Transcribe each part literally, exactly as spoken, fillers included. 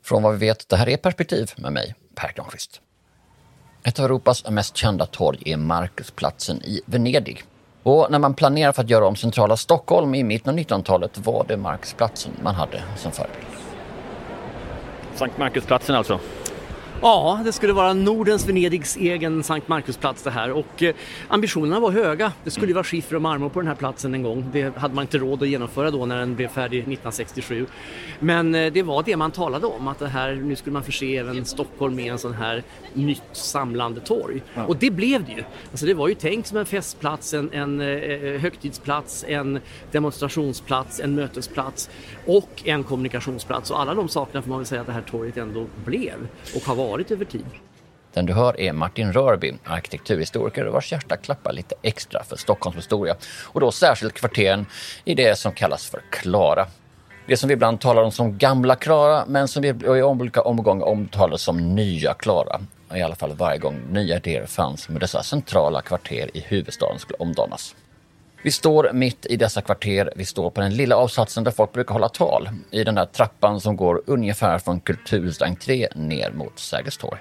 Från vad vi vet, det här är Perspektiv med mig, Per Granqvist. Ett av Europas mest kända torg är Markusplatsen i Venedig. Och när man planerar för att göra om centrala Stockholm i mitten av nittonhundratalet var det Markusplatsen man hade som förebild. Sankt Markusplatsen alltså? Ja, det skulle vara Nordens Venedigs egen Sankt Markusplats det här, och eh, ambitionerna var höga. Det skulle vara skiffer och marmor på den här platsen en gång. Det hade man inte råd att genomföra då när den blev färdig nittonhundrasextiosju. Men eh, det var det man talade om, att det här, nu skulle man förse även Stockholm med en sån här nytt samlande torg. Ja. Och det blev det ju. Alltså det var ju tänkt som en festplats, en, en eh, högtidsplats, en demonstrationsplats, en mötesplats och en kommunikationsplats. Och alla de sakerna får man väl säga att det här torget ändå blev och har varit över tid. Den du hör är Martin Rörby, arkitekturhistoriker vars hjärta klappar lite extra för Stockholms historia. Och då särskilt kvarteren i det som kallas för Klara. Det som vi ibland talar om som gamla Klara, men som vi i olika omgångar omtalar som nya Klara. I alla fall varje gång nya idéer fanns med dessa centrala kvarter i huvudstaden skulle omdanas. Vi står mitt i dessa kvarter, vi står på den lilla avsatsen där folk brukar hålla tal. I den där trappan som går ungefär från Kulturhusets entré ner mot Sergels torg.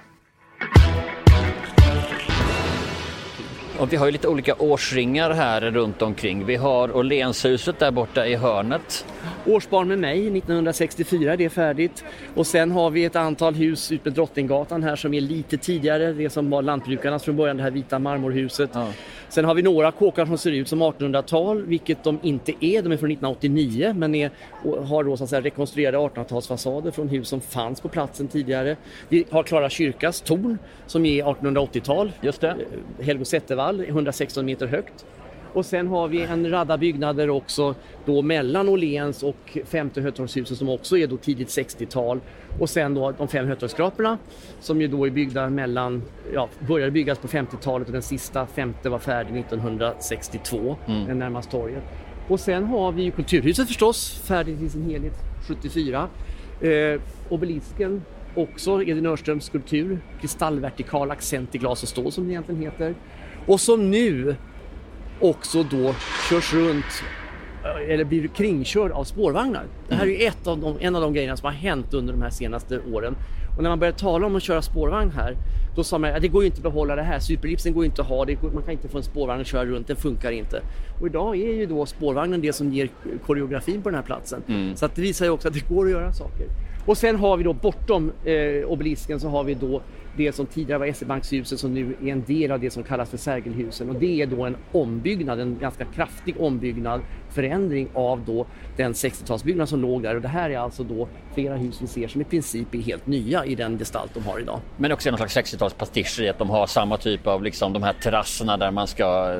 Och vi har ju lite olika årsringar här runt omkring. Vi har Åhlénshuset där borta i hörnet. Årsbarn med mig, nittonhundrasextiofyra, det är färdigt. Och sen har vi ett antal hus ut med Drottninggatan här som är lite tidigare. Det som var lantbrukarnas från början, det här vita marmorhuset. Ja. Sen har vi några kåkar som ser ut som artonhundratal, vilket de inte är. De är från nittonhundraåttionio men är, har då så att säga rekonstruerade artonhundratalsfasader från hus som fanns på platsen tidigare. Vi har Klara kyrkas torn som är artonhundraåttiotal. Just det. Helgo Zettervall, hundrasexton meter högt. Och sen har vi en radda byggnader också då mellan Åhléns och femte Hötorgshuset som också är då tidigt sextiotal. Och sen då de fem Hötorgsskraporna som ju då är byggda mellan, ja, började byggas på femtiotalet och den sista femte var färdig nittonhundrasextiotvå, mm. den närmast torget. Och sen har vi ju Kulturhuset förstås, färdigt i sin helhet sjuttiofyra. Eh, obelisken också, Edvin Örströms skulptur, kristallvertikal accent i glas och stål som det egentligen heter. Och som nu också då körs runt eller blir kringkörd av spårvagnar. Det här är ju ett av de, en av de grejerna som har hänt under de här senaste åren. Och när man började tala om att köra spårvagn här, då sa man att det går ju inte att behålla det här. Superlipsen går inte att ha, det går, man kan inte få en spårvagn att köra runt, den funkar inte. Och idag är ju då spårvagnen det som ger koreografin på den här platsen. Mm. Så att det visar ju också att det går att göra saker. Och sen har vi då bortom eh, obelisken så har vi då det som tidigare var S E-bankshuset som nu är en del av det som kallas för Sergelhusen. Och det är då en ombyggnad, en ganska kraftig ombyggnad, förändring av då den sextiotalsbyggnad som låg där. Och det här är alltså då flera hus vi ser som i princip är helt nya i den gestalt de har idag. Men också någon slags sextiotalspastischer i att de har samma typ av liksom de här terrasserna där man ska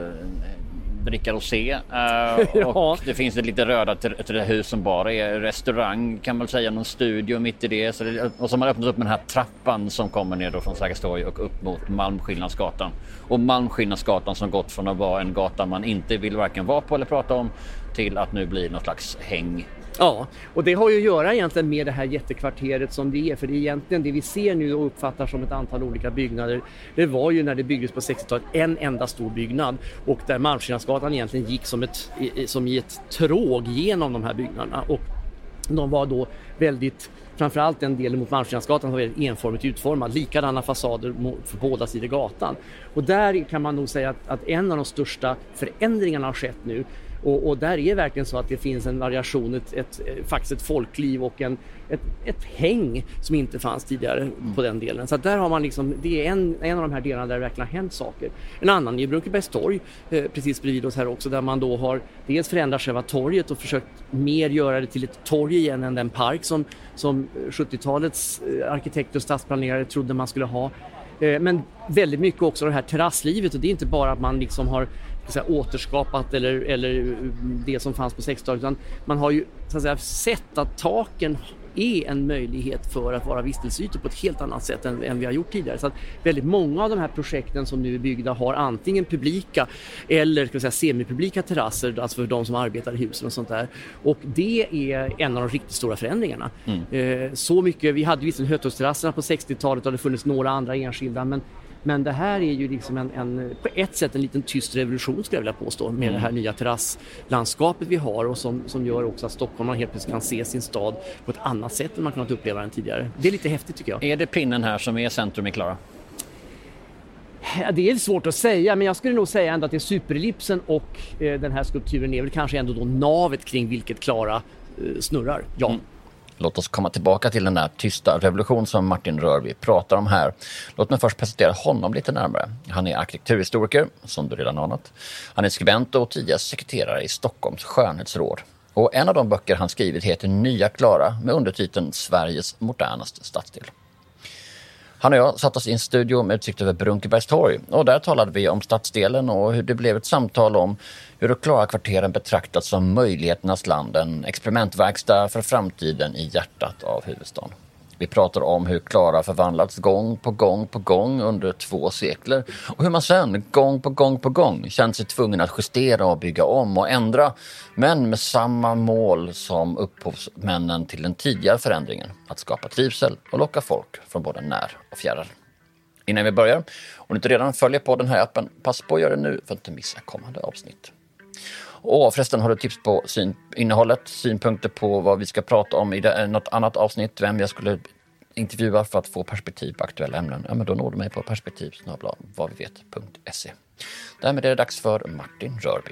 dricka rosé. Uh, ja. Och det finns ett lite röda till, till det hus som bara är restaurang, kan man säga, någon studio mitt i det. Så det och så har man öppnat upp med den här trappan som kommer ner då från Sergels torg och upp mot Malmskillnadsgatan. Och Malmskillnadsgatan som gått från att vara en gata man inte vill varken vara på eller prata om till att nu bli någon slags häng. Ja, och det har ju att göra egentligen med det här jättekvarteret som det är. För det är egentligen det vi ser nu och uppfattar som ett antal olika byggnader. Det var ju när det byggdes på sextiotalet en enda stor byggnad. Och där Malmskillnadsgatan egentligen gick som, ett, som i ett tråg genom de här byggnaderna. Och de var då väldigt, framförallt den delen mot Malmskillnadsgatan var väldigt enformigt utformad. Likadana fasader för båda sidor gatan. Och där kan man nog säga att, att en av de största förändringarna har skett nu. Och, och där är verkligen så att det finns en variation, ett, ett, faktiskt ett folkliv och en, ett, ett häng som inte fanns tidigare mm. på den delen. Så att där har man liksom, det är en, en av de här delarna där det verkligen har hänt saker. En annan är Brunkebergs torg, eh, precis bredvid oss här också, där man då har dels förändrat själva torget och försökt mer göra det till ett torg igen än den park som, som sjuttiotalets arkitekter och stadsplanerare trodde man skulle ha. Eh, men väldigt mycket också det här terrasslivet, och det är inte bara att man liksom har så här, återskapat eller, eller det som fanns på sextiotalet, utan man har ju så att säga, sett att taken är en möjlighet för att vara vistelseytor på ett helt annat sätt än, än vi har gjort tidigare. Så att väldigt många av de här projekten som nu är byggda har antingen publika eller ska vi säga, semipublika terrasser, alltså för de som arbetar i husen och sånt där. Och det är en av de riktigt stora förändringarna. Mm. Eh, så mycket, vi hade visserligen Hötorgsterrasserna på sextiotalet och det funnits några andra enskilda, men Men det här är ju liksom en, en, på ett sätt en liten tyst revolution skulle jag vilja påstå med mm. det här nya terrasslandskapet vi har och som, som gör också att Stockholm helt plötsligt kan se sin stad på ett annat sätt än man kunnat uppleva den tidigare. Det är lite häftigt tycker jag. Är det pinnen här som är centrum i Klara? Ja, det är svårt att säga, men jag skulle nog säga ändå att det är superellipsen och eh, den här skulpturen är väl kanske ändå då navet kring vilket Klara eh, snurrar. Ja. Mm. Låt oss komma tillbaka till den där tysta revolution som Martin Rörby pratar om här. Låt mig först presentera honom lite närmare. Han är arkitekturhistoriker, som du redan anat. Han är skribent och tidigare sekreterare i Stockholms skönhetsråd. Och en av de böcker han skrivit heter Nya Klara med undertiteln Sveriges modernaste stadsdel. Han och jag satt oss i en studio med utsikt över Brunkebergstorg och där talade vi om stadsdelen och hur det blev ett samtal om hur Klara-kvarteren betraktats som möjligheternas land, en experimentverkstad för framtiden i hjärtat av huvudstaden. Vi pratar om hur Klara förvandlats gång på gång på gång under två sekler och hur man sen gång på gång på gång känt sig tvungen att justera och bygga om och ändra, men med samma mål som upphovsmännen till den tidigare förändringen, att skapa trivsel och locka folk från både när och fjärran. Innan vi börjar, om du inte redan följer på den här appen, pass på att göra det nu för att inte missa kommande avsnitt. Och förresten, har du tips på syn- innehållet, synpunkter på vad vi ska prata om i det, något annat avsnitt, vem jag skulle intervjua för att få perspektiv på aktuella ämnen, ja men då når du mig på perspektiv snabel-a vad vi vet punkt se. Därmed är det dags för Martin Rörby.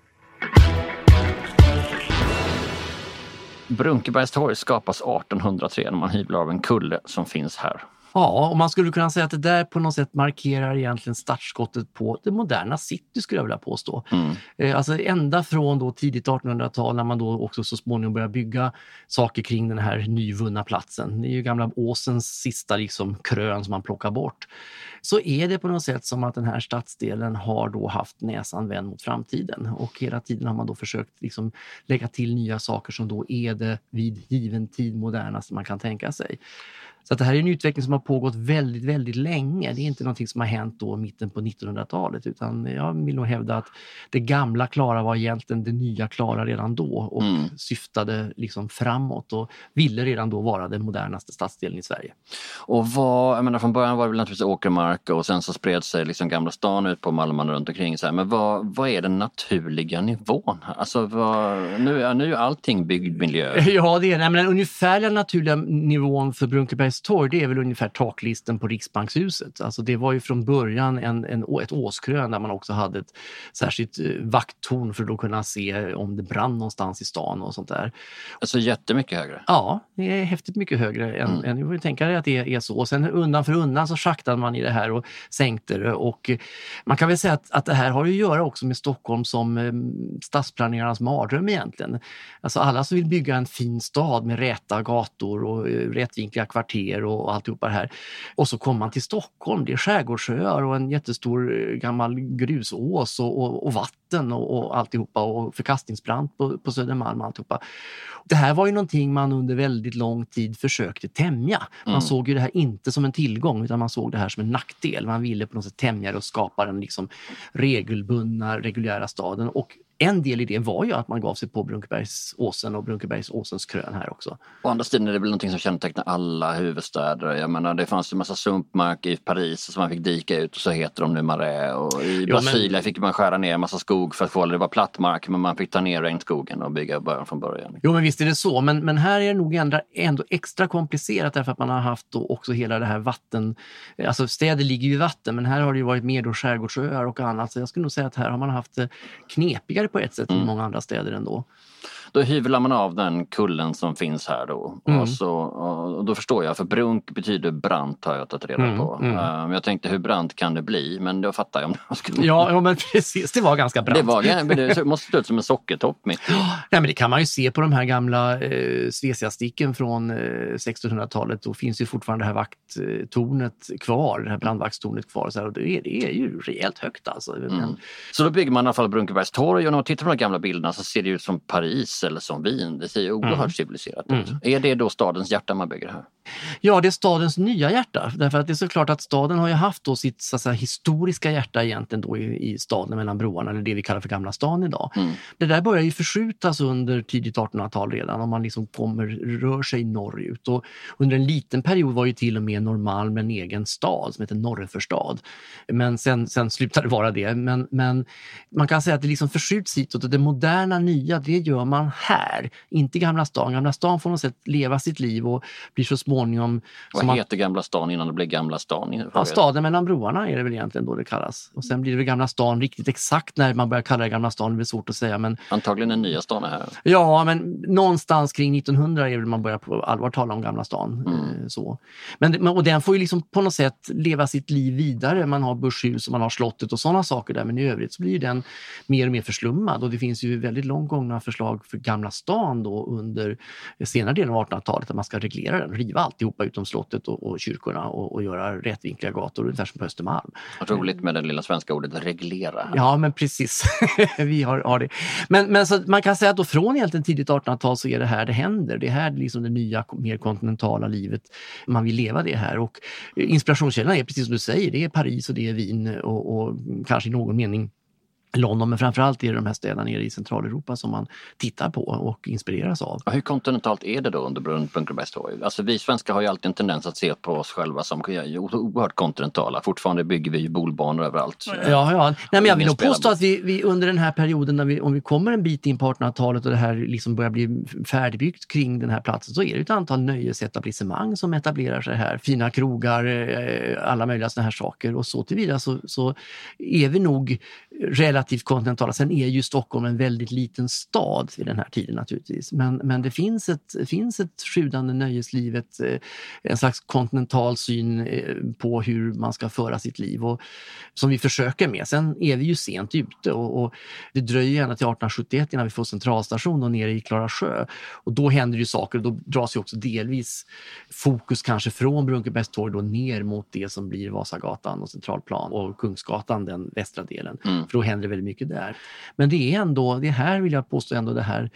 Brunkebergstorg skapas artonhundratre när man hyvlar av en kulle som finns här. Ja, och man skulle kunna säga att det där på något sätt markerar egentligen startskottet på det moderna city skulle jag vilja påstå. Mm. Eh, alltså ända från då tidigt artonhundratal när man då också så småningom börjar bygga saker kring den här nyvunna platsen. Det är ju gamla Åsens sista liksom krön som man plockar bort. Så är det på något sätt som att den här stadsdelen har då haft näsan vänd mot framtiden. Och hela tiden har man då försökt liksom lägga till nya saker som då är det vid given tid modernaste man kan tänka sig. Så att det här är en utveckling som har pågått väldigt, väldigt länge. Det är inte någonting som har hänt då mitten på nittonhundratalet utan jag vill nog hävda att det gamla Klara var egentligen det nya Klara redan då och mm. syftade liksom framåt och ville redan då vara den modernaste stadsdelen i Sverige. Och vad, jag menar från början var det väl naturligtvis åkermark och sen så spred sig liksom Gamla stan ut på Malmön runt omkring så här. Men vad, vad är den naturliga nivån här? Alltså vad, nu, är, nu är allting byggd miljö. Ja, det är nej, men den ungefärliga naturliga nivån för Brunkebergs torg, det är väl ungefär taklisten på Riksbankshuset. Alltså det var ju från början en, en, ett åskrön där man också hade ett särskilt vakttorn för att då kunna se om det brann någonstans i stan och sånt där. Alltså jättemycket högre? Ja, det är häftigt mycket högre än, mm. än jag vill tänka dig att det är så. Och sen undan för undan så schaktade man i det här och sänkte det. Och man kan väl säga att, att det här har ju att göra också med Stockholm som eh, stadsplanerarnas mardröm egentligen. Alltså alla som vill bygga en fin stad med räta gator och eh, rätvinkliga kvarter och alltihopa det här. Och så kommer man till Stockholm, det är skärgårdsöar och en jättestor gammal grusås och, och, och vatten och, och alltihopa och förkastningsbrant på, på Södermalm och alltihopa. Det här var ju någonting man under väldigt lång tid försökte tämja. Man mm. såg ju det här inte som en tillgång utan man såg det här som en nackdel. Man ville på något sätt tämja det och skapa den liksom regelbundna, reguljära staden och en del i det var ju att man gav sig på Brunkebergsåsen och Brunkebergsåsens krön här också. Å andra sidan är det väl någonting som kännetecknar alla huvudstäder. Jag menar, det fanns ju en massa sumpmark i Paris som man fick dika ut och så heter de nu Marais. Och i jo, Brasilien men... fick man skära ner en massa skog för att få det var plattmark men man fick ta ner regnskogen och bygga början från början. Jo men visst är det så, men, men här är det nog ändå, ändå extra komplicerat därför att man har haft då också hela det här vatten, alltså städer ligger ju i vatten men här har det ju varit mer då skärgårdsöar och annat så jag skulle nog säga att här har man haft knepigare på ett sätt mm. än många andra städer ändå. Då hyvlar man av den kullen som finns här då. Mm. Och, så, och då förstår jag, för brunk betyder brant har jag tagit reda mm. på. Mm. Um, jag tänkte hur brant kan det bli, men då fattar jag om det skulle... Ja, ja, men precis, det var ganska brant. Det, var, det måste stå ut som en sockertopp mitt. Nej, men det kan man ju se på de här gamla eh, Svesiasticken från eh, sextonhundratalet. Då finns ju fortfarande det här vakttornet kvar, det här brandvaktstornet kvar. Så här, och det, är, det är ju rejält högt alltså. Mm. Så då bygger man i alla fall Brunkebergstorg och när man tittar på de gamla bilderna så ser det ut som Paris eller som Wien. Det ser ju oerhört mm. civiliserat ut. Mm. Är det då stadens hjärta man bygger här? Ja, det är stadens nya hjärta. Därför att det är såklart att staden har ju haft då sitt så att säga, historiska hjärta egentligen då i, i staden mellan broarna, eller det vi kallar för Gamla stan idag. Mm. Det där börjar ju förskjutas under tidigt artonhundratal redan, om man liksom kommer, rör sig norrut. Och under en liten period var ju till och med Norrmalm en egen stad som heter Norreförstad. Men sen, sen slutade det vara det. Men, men man kan säga att det liksom förskjuts hitåt, och det moderna nya, det gör man här. Inte Gamla stan. Gamla stan får något sätt leva sitt liv och blir så småningom... Vad heter man, Gamla stan innan det blir Gamla stan? Ja, staden mellan broarna är det väl egentligen då det kallas. Och sen blir det väl Gamla stan, riktigt exakt när man börjar kalla det Gamla stan, det är svårt att säga. Men, antagligen den nya stan är här. Ja, men någonstans kring nittonhundra är väl man börjar på allvar tala om Gamla stan. Mm. Så. Men, och den får ju liksom på något sätt leva sitt liv vidare. Man har börshus och man har slottet och sådana saker där, men i övrigt så blir den mer och mer förslummad, och det finns ju väldigt långt gångna förslag för Gamla stan då under senare delen av artonhundratalet att man ska reglera den, riva alltihopa utom slottet och, och kyrkorna och, och göra rättvinkliga gator ungefär som på Östermalm. Vad roligt med det lilla svenska ordet reglera. Ja, men precis. Vi har, har det. Men, men så man kan säga att då från egentligen tidigt artonhundratal så är det här det händer. Det här är liksom det nya, mer kontinentala livet. Man vill leva det här, och inspirationskällan är precis som du säger, det är Paris och det är Wien och, och kanske i någon mening London, men framförallt är det de här städerna nere i Centraleuropa som man tittar på och inspireras av. Och hur kontinentalt är det då under Brunkebergstorg? Alltså vi svenskar har ju alltid en tendens att se på oss själva som oerhört kontinentala. Fortfarande bygger vi ju bolbanor överallt. Ja, ja. Nej, men jag vill nog påstå att vi, vi under den här perioden, när vi, om vi kommer en bit in på artonhundratalet och det här liksom börjar bli färdigbyggt kring den här platsen, så är det ett antal nöjesetablissemang som etablerar sig här. Fina krogar, alla möjliga såna här saker, och så tillvida så, så är vi nog relativt kontinentala. Sen är ju Stockholm en väldigt liten stad vid den här tiden naturligtvis. Men, men det finns ett, finns ett sjudande nöjesliv, ett, en slags kontinental syn på hur man ska föra sitt liv, och som vi försöker med. Sen är vi ju sent ute, och, och det dröjer gärna till artonhundrasjuttioett innan vi får centralstation och nere i Klara sjö. Och då händer ju saker, och då dras ju också delvis fokus kanske från Brunkebergstorg då ner mot det som blir Vasagatan och Centralplan och Kungsgatan, den västra delen. Mm. För då händer det väldigt mycket där. Men det är ändå, det här vill jag påstå ändå det här,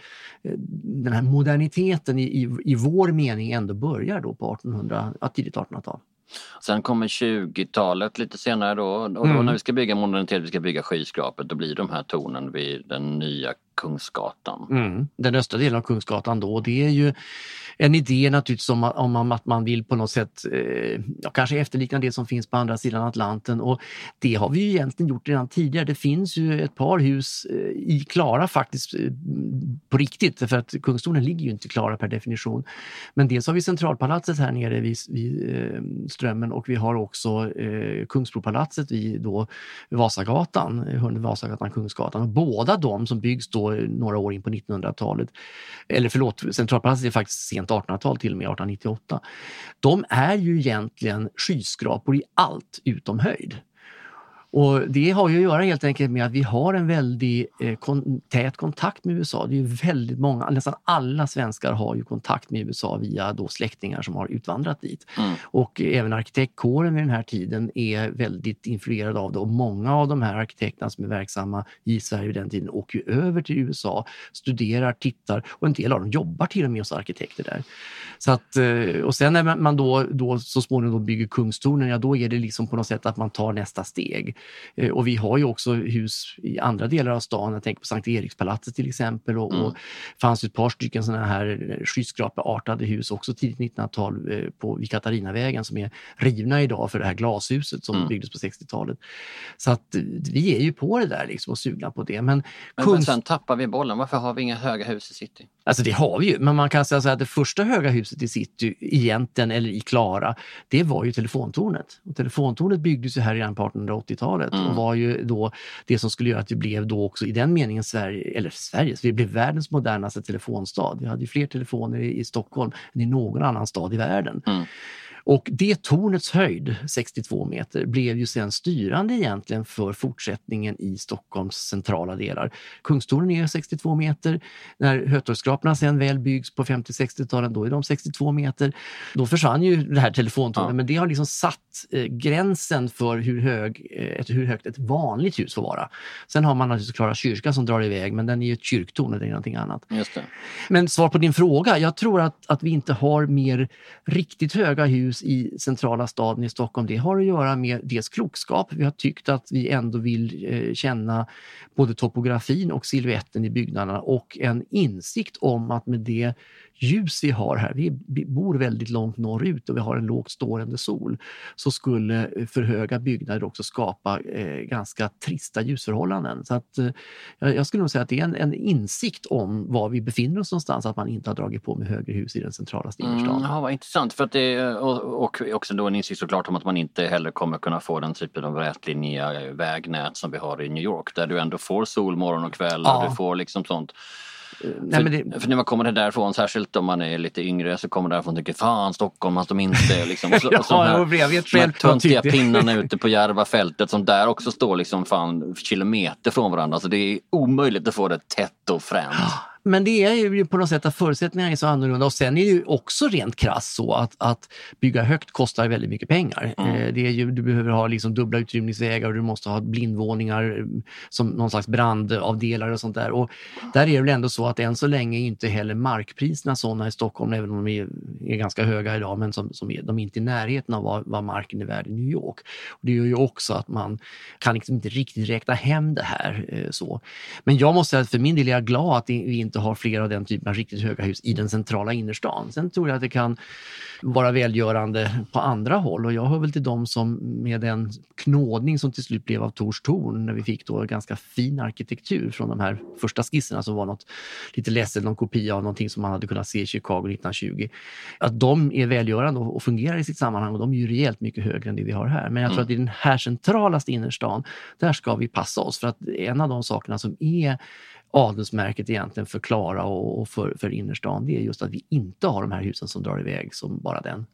den här moderniteten i, i, i vår mening ändå börjar då på artonhundra, tidigt artonhundratal. Sen kommer tjugotalet lite senare då, och då mm. när vi ska bygga modernitet, vi ska bygga skyskrapet, då blir de här tornen vid den nya Kungsgatan. Mm. Den östra delen av Kungsgatan då, det är ju en idé naturligtvis om, om att man vill på något sätt eh, ja, kanske efterlikna det som finns på andra sidan Atlanten, och det har vi ju egentligen gjort redan tidigare. Det finns ju ett par hus eh, i Klara faktiskt eh, på riktigt, för att Kungstornen ligger ju inte i Klara per definition. Men dels har vi Centralpalatset här nere vid, vid eh, Strömmen, och vi har också eh, Kungsbropalatset vid då Vasagatan, Vasagatan, Kungsgatan, och båda de som byggs då några år in på nittonhundratalet, eller förlåt, Centralpalatset är faktiskt sent artonhundratal, till och med artonhundranittioåtta. De är ju egentligen skyskrapor i allt utom höjd. Och det har ju att göra helt enkelt med att vi har en väldigt eh, kon- tät kontakt med U S A. Det är ju väldigt många, nästan alla svenskar har ju kontakt med U S A via då släktingar som har utvandrat dit. Mm. Och även arkitektkåren vid den här tiden är väldigt influerad av det. Och många av de här arkitekterna som är verksamma i Sverige vid den tiden åker ju över till U S A, studerar, tittar, och en del av dem jobbar till och med hos arkitekter där. Så att, och sen när man då, då så småningom då bygger Kungstornen, ja då är det liksom på något sätt att man tar nästa steg. Och vi har ju också hus i andra delar av stan, jag tänker på Sankt Erikspalatset till exempel, och, mm. och fanns ett par stycken sådana här skyskrapeartade hus också tidigt nittonhundratal på vid Katarinavägen som är rivna idag för det här glashuset som mm. byggdes på sextiotalet. Så att vi är ju på det där liksom och sugna på det. Men, men, kunst... men sen tappar vi bollen, varför har vi inga höga hus i city? Alltså det har vi ju, men man kan säga så att det första höga huset i city egentligen, eller i Klara, det var ju telefontornet. Och telefontornet byggdes ju här redan på artonhundraåttiotalet mm. och var ju då det som skulle göra att vi blev då också i den meningen Sverige, eller Sverige, så vi blev världens modernaste telefonstad. Vi hade ju fler telefoner i, i Stockholm än i någon annan stad i världen. Mm. Och det tornets höjd, sextiotvå meter, blev ju sen styrande egentligen för fortsättningen i Stockholms centrala delar. Kungstornen är sextiotvå meter, när Hötorgsskraporna sen väl byggs på femtio-sextio-talen, då är de sextiotvå meter. Då försvann ju det här telefontornet, ja. Men det har liksom satt eh, gränsen för hur, hög, eh, ett, hur högt ett vanligt hus får vara. Sen har man naturligtvis Klara kyrka som drar iväg, men den är ju ett kyrktorn, det är någonting annat. Just det. Men svar på din fråga, jag tror att, att vi inte har mer riktigt höga hus i centrala staden i Stockholm. Det har att göra med dels klokskap. Vi har tyckt att vi ändå vill eh, känna både topografin och silhuetten i byggnaderna och en insikt om att med det ljus vi har här, vi bor väldigt långt norrut och vi har en lågt stående sol, så skulle för höga byggnader också skapa eh, ganska trista ljusförhållanden. Så att, eh, jag skulle nog säga att det är en, en insikt om var vi befinner oss någonstans, att man inte har dragit på med högre hus i den centrala innerstan. Mm, ja, vad intressant. För att det, och, och också då en insikt såklart om att man inte heller kommer kunna få den typen av rätlinjiga vägnät som vi har i New York, där du ändå får sol morgon och kväll, ja. Och du får liksom sånt. Nej, för, men det... för när man kommer därifrån, särskilt om man är lite yngre, så kommer därifrån och tycker fan Stockholm att de inte liksom, och så, och så ja, här, jag vet själv töntiga pinnarna ute på Järvafältet som där också står liksom fan kilometer från varandra, så det är omöjligt att få det tätt och fränt. Men det är ju på något sätt att förutsättningarna är så annorlunda, och sen är det ju också rent krass så att, att bygga högt kostar väldigt mycket pengar. Mm. Eh, det är ju, du behöver ha liksom dubbla utrymningsvägar och du måste ha blindvåningar som någon slags brandavdelare och sånt där. Och där är det väl ändå så att än så länge är inte heller markpriserna sådana i Stockholm, även om de är, är ganska höga idag, men som, som är, de är inte i närheten av vad, vad marken är värd i New York. Och det gör ju också att man kan liksom inte riktigt räkna hem det här. Eh, så. Men jag måste säga att för min del är jag glad att vi inte har flera av den typen av riktigt höga hus i den centrala innerstan. Sen tror jag att det kan vara välgörande på andra håll, och jag hör väl till dem som med den knådning som till slut blev av Tors torn, när vi fick då ganska fin arkitektur från de här första skisserna som var något lite ledsen, någon kopia av någonting som man hade kunnat se i Chicago nittonhundratjugo, att de är välgörande och fungerar i sitt sammanhang, och de är ju rejält mycket högre än det vi har här. Men jag tror mm. att i den här centralaste innerstan, där ska vi passa oss, för att en av de sakerna som är adelsmärket egentligen för Klara och för, för innerstan, det är just att vi inte har de här husen som drar iväg som bara den.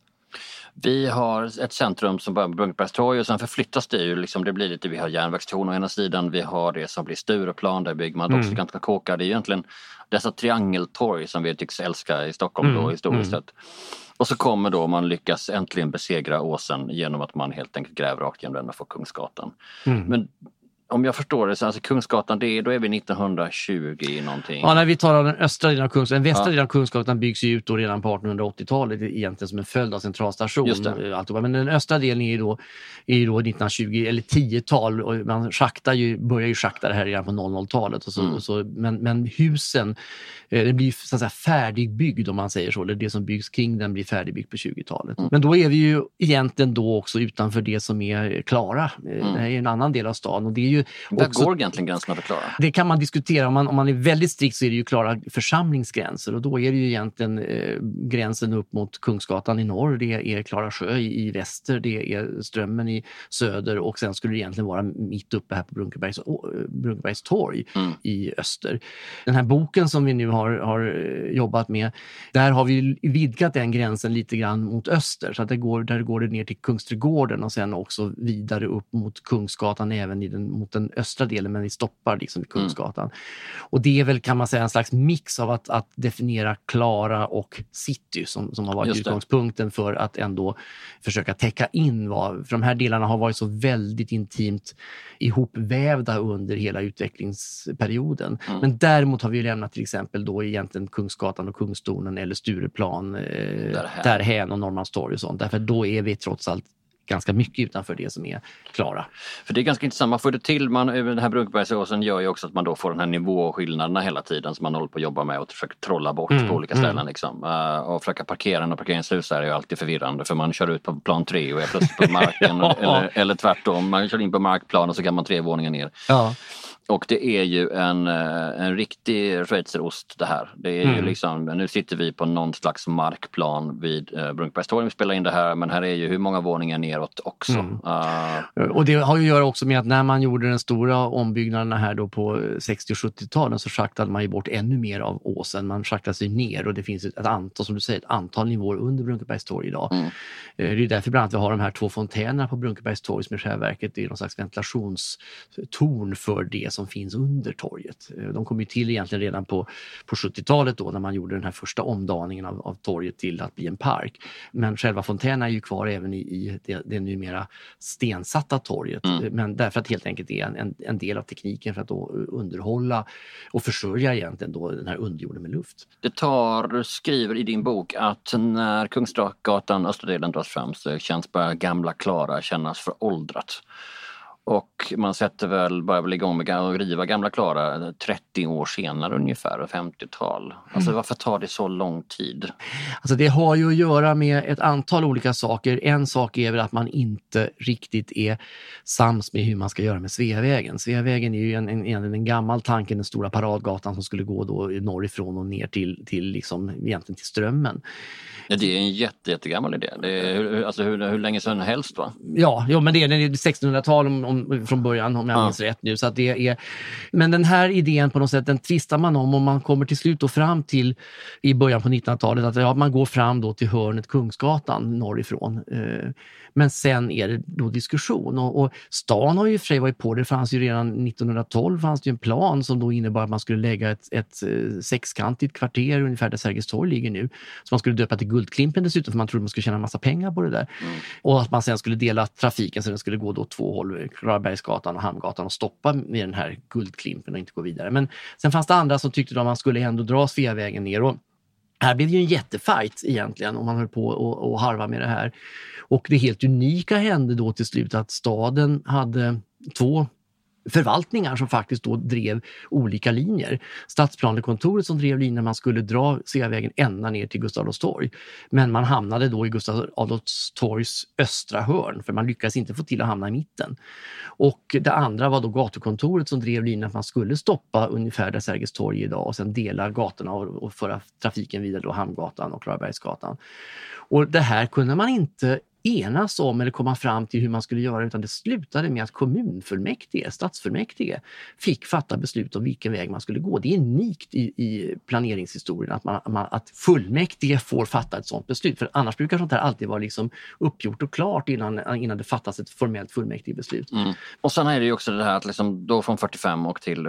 Vi har ett centrum som börjar med Brunkebergstorg och sen förflyttas det ju, liksom det blir lite, vi har järnvägstorn å ena sidan, vi har det som blir Stureplan, där bygger man mm. också ganska kåkar. Det är egentligen dessa triangeltorg som vi tycks älska i Stockholm mm. då historiskt sett. Mm. Och så kommer då man lyckas äntligen besegra åsen genom att man helt enkelt gräver rakt genom den och får Kungsgatan. Mm. Men om jag förstår det så alltså Kungsgatan, det är, då är vi nittonhundratjugo någonting. Ja, när vi talar om den östra delen av Kungsgatan, den västra ja. delen av Kungsgatan byggs ju ut då redan på artonhundraåttiotalet egentligen som en följd av centralstation. Men den östra delen är ju då, är ju då nittonhundratjugo eller tiotal, och man schaktar ju, börjar ju schakta det här redan på noll noll-talet. Och så, mm. och så, men, men husen, det blir så att säga färdigbyggd om man säger så, eller det som byggs kring den blir färdigbyggt på tjugotalet. Mm. Men då är vi ju egentligen då också utanför det som är Klara. Mm. Det är en annan del av stan, och det är ju Där också, går egentligen gränserna för Klara? Det kan man diskutera. Om man, om man är väldigt strikt så är det ju Klara församlingsgränser, och då är det ju egentligen eh, gränsen upp mot Kungsgatan i norr, det är Klara sjö i, i väster, det är Strömmen i söder, och sen skulle det egentligen vara mitt uppe här på Brunkebergs, oh, Brunkebergs torg mm. i öster. Den här boken som vi nu har, har jobbat med, där har vi vidgat den gränsen lite grann mot öster, så att det går, där går det ner till Kungsträdgården och sen också vidare upp mot Kungsgatan, även i den, mot den östra delen, men vi stoppar liksom i Kungsgatan. Mm. Och det är väl, kan man säga, en slags mix av att, att definiera Klara och city som, som har varit utgångspunkten för att ändå försöka täcka in vad, för de här delarna har varit så väldigt intimt ihopvävda under hela utvecklingsperioden. Mm. Men däremot har vi lämnat till exempel då egentligen Kungsgatan och Kungstornen eller Stureplan eh, därhän. därhän och Norrmalmstorg och sånt. Därför då är vi trots allt ganska mycket utanför det som är Klara. För det är ganska intressant, man får det till, man, den här Brunkebergsåsen gör ju också att man då får den här nivåskillnaderna hela tiden som man håller på att jobba med och försöker trolla bort mm, på olika ställen mm. liksom. Uh, och försöka parkera och parkeringshus är ju alltid förvirrande, för man kör ut på plan tre och är plötsligt på marken ja. eller, eller tvärtom, man kör in på markplan och så kan man tre våningar ner. Ja. Och det är ju en, en riktig schweizerost det här. Det är mm. ju liksom, nu sitter vi på någon slags markplan vid eh, Brunkebergstorg. Vi spelar in det här, men här är ju hur många våningar neråt också. Mm. Uh, och det har ju att göra också med att när man gjorde den stora ombyggnaden här då på sextio- och sjuttio-talen så schaktade man ju bort ännu mer av åsen. Man schaktade sig ner och det finns ett antal, som du säger, ett antal nivåer under Brunkebergstorg idag. Mm. Det är därför bland annat vi har de här två fontänerna på Brunkebergstorg som i själva verket är någon slags ventilationstorn för det som finns under torget. De kom ju till egentligen redan på, på sjuttio-talet då när man gjorde den här första omdaningen av, av torget till att bli en park. Men själva fontänerna är ju kvar även i, i det, det numera stensatta torget. Mm. Men därför att helt enkelt är en, en, en del av tekniken för att då underhålla och försörja egentligen då den här underjorden med luft. Det tar, du skriver i din bok att när Kungsgatan östra delen dras fram så känns bara gamla Klara kännas föråldrat. Och man sätter väl, börjar väl igång med att riva gamla Klara trettio år senare ungefär, femtiotal. Alltså varför tar det så lång tid? Alltså det har ju att göra med ett antal olika saker. En sak är väl att man inte riktigt är sams med hur man ska göra med Sveavägen. Sveavägen är ju en, en, en, en gammal tanke, den stora paradgatan som skulle gå då norrifrån och ner till, till liksom, egentligen till Strömmen. Ja, det är en jätte, jättegammal idé. Det är, hur, alltså hur, hur länge sedan helst va? Ja, jo, men det är, det är sextonhundratal om, om, från början om jag ja. minns rätt nu. Så att det är, men den här idén på något sätt, den tvistar man om och man kommer till slut och fram till i början på nittonhundratalet att ja, man går fram då till hörnet Kungsgatan norrifrån. Men sen är det då diskussion och, och stan har ju för sig varit på det. Det fanns ju redan nittonhundratolv fanns det ju en plan som då innebar att man skulle lägga ett, ett sexkantigt kvarter ungefär där Sergels torg ligger nu. Så man skulle döpa till Guldklimpen dessutom för man trodde man skulle tjäna en massa pengar på det där. Mm. Och att man sen skulle dela trafiken så den skulle gå då två håll, Klarabergsgatan och Hamngatan och stoppa med den här Guldklimpen och inte gå vidare. Men sen fanns det andra som tyckte att man skulle ändå dra Sveavägen ner och här blev det ju en jättefight egentligen om man höll på och, och harva med det här. Och det helt unika hände då till slut att staden hade två förvaltningar som faktiskt då drev olika linjer. Stadsplanekontoret som drev linjen man skulle dra Sveavägen ända ner till Gustav Adolfs torg. Men man hamnade då i Gustav Adolfs torgs östra hörn för man lyckades inte få till att hamna i mitten. Och det andra var då gatukontoret som drev linjen att man skulle stoppa ungefär där Sergels torg idag och sen dela gatorna och, och föra trafiken vidare då Hamngatan och Klarabergsgatan. Och det här kunde man inte enas om eller komma fram till hur man skulle göra utan det slutade med att kommunfullmäktige, stadsfullmäktige fick fatta beslut om vilken väg man skulle gå. Det är unikt i, i planeringshistorien att, man, man, att fullmäktige får fatta ett sådant beslut för annars brukar sånt här alltid vara liksom uppgjort och klart innan, innan det fattas ett formellt fullmäktigebeslut. Mm. Och sen är det ju också det här att liksom då från fyrtiofem och till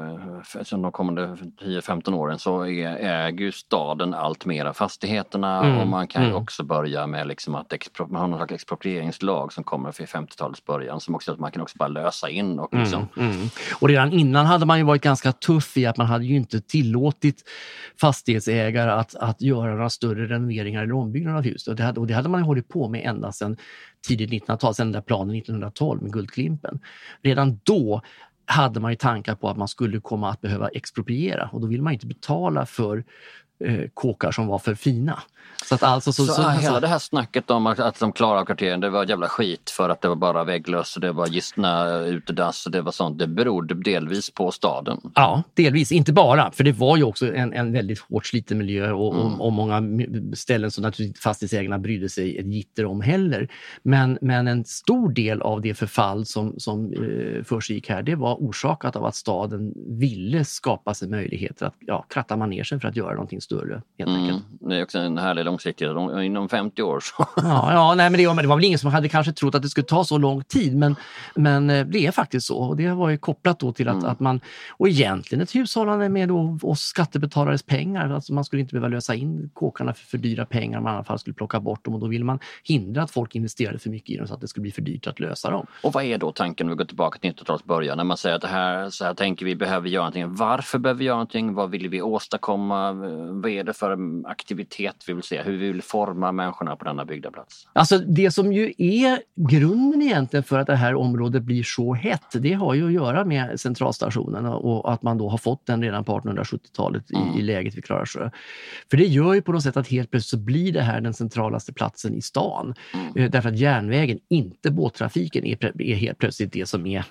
eh, de kommande tio femton åren så är, äger ju staden allt mera fastigheterna mm. och man kan ju mm. också börja med liksom att expro- man har någon slags exproprieringslag som kommer för femtiotalets början som också att man kan också bara lösa in och liksom. Mm, mm. Och redan innan hade man ju varit ganska tuff i att man hade ju inte tillåtit fastighetsägare att, att göra några större renoveringar eller ombyggnader av hus. Och det hade, och det hade man ju hållit på med ända sedan tidigt nittonhundratal, sedan den där planen nittonhundratolv med Guldklimpen. Redan då hade man ju tankar på att man skulle komma att behöva expropriera och då vill man inte betala för eh, kåkar som var för fina. Så att alltså så, så, så, så hela så, det här snacket om att, att de klarar kvarteren, det var jävla skit för att det var bara vägglöss och det var gistna utedass och det var sånt. Det berodde delvis på staden. Ja, delvis. Inte bara, för det var ju också en, en väldigt hårt sliten miljö och, mm. och, och många ställen som naturligtvis fastighetsägarna brydde sig ett gitter om heller. Men, men en stor del av det förfall som, som eh, försiggick här, det var orsakat av att staden ville skapa sig möjligheter att ja, kratta manegen för att göra någonting större helt mm. enkelt. Det är också en härlig långsiktighet. Inom femtio år så. Ja, ja nej, men det, det var väl ingen som hade kanske trott att det skulle ta så lång tid, men, men det är faktiskt så. Och det var ju kopplat då till att, mm. att man, och egentligen ett hushållande med då oss skattebetalares pengar. Alltså man skulle inte behöva lösa in kåkarna för för dyra pengar, man i alla fall skulle plocka bort dem och då vill man hindra att folk investerade för mycket i dem så att det skulle bli för dyrt att lösa dem. Och vad är då tanken när vi går tillbaka till nittonhundratalets början? När man säger att det här, så här tänker vi behöver göra någonting. Varför behöver vi göra någonting? Vad vill vi åstadkomma? vad är det för aktivitet vi vill se? Hur vi vill forma människorna på denna byggda plats? Alltså det som ju är grunden egentligen för att det här området blir så hett, det har ju att göra med centralstationen och att man då har fått den redan på artonhundrasjuttiotalet Mm. i, i läget vid Klarasjö. För det gör ju på något sätt att helt plötsligt så blir det här den centralaste platsen i stan. Mm. Eh, Därför att järnvägen, inte båttrafiken, är, pre- är helt plötsligt det som är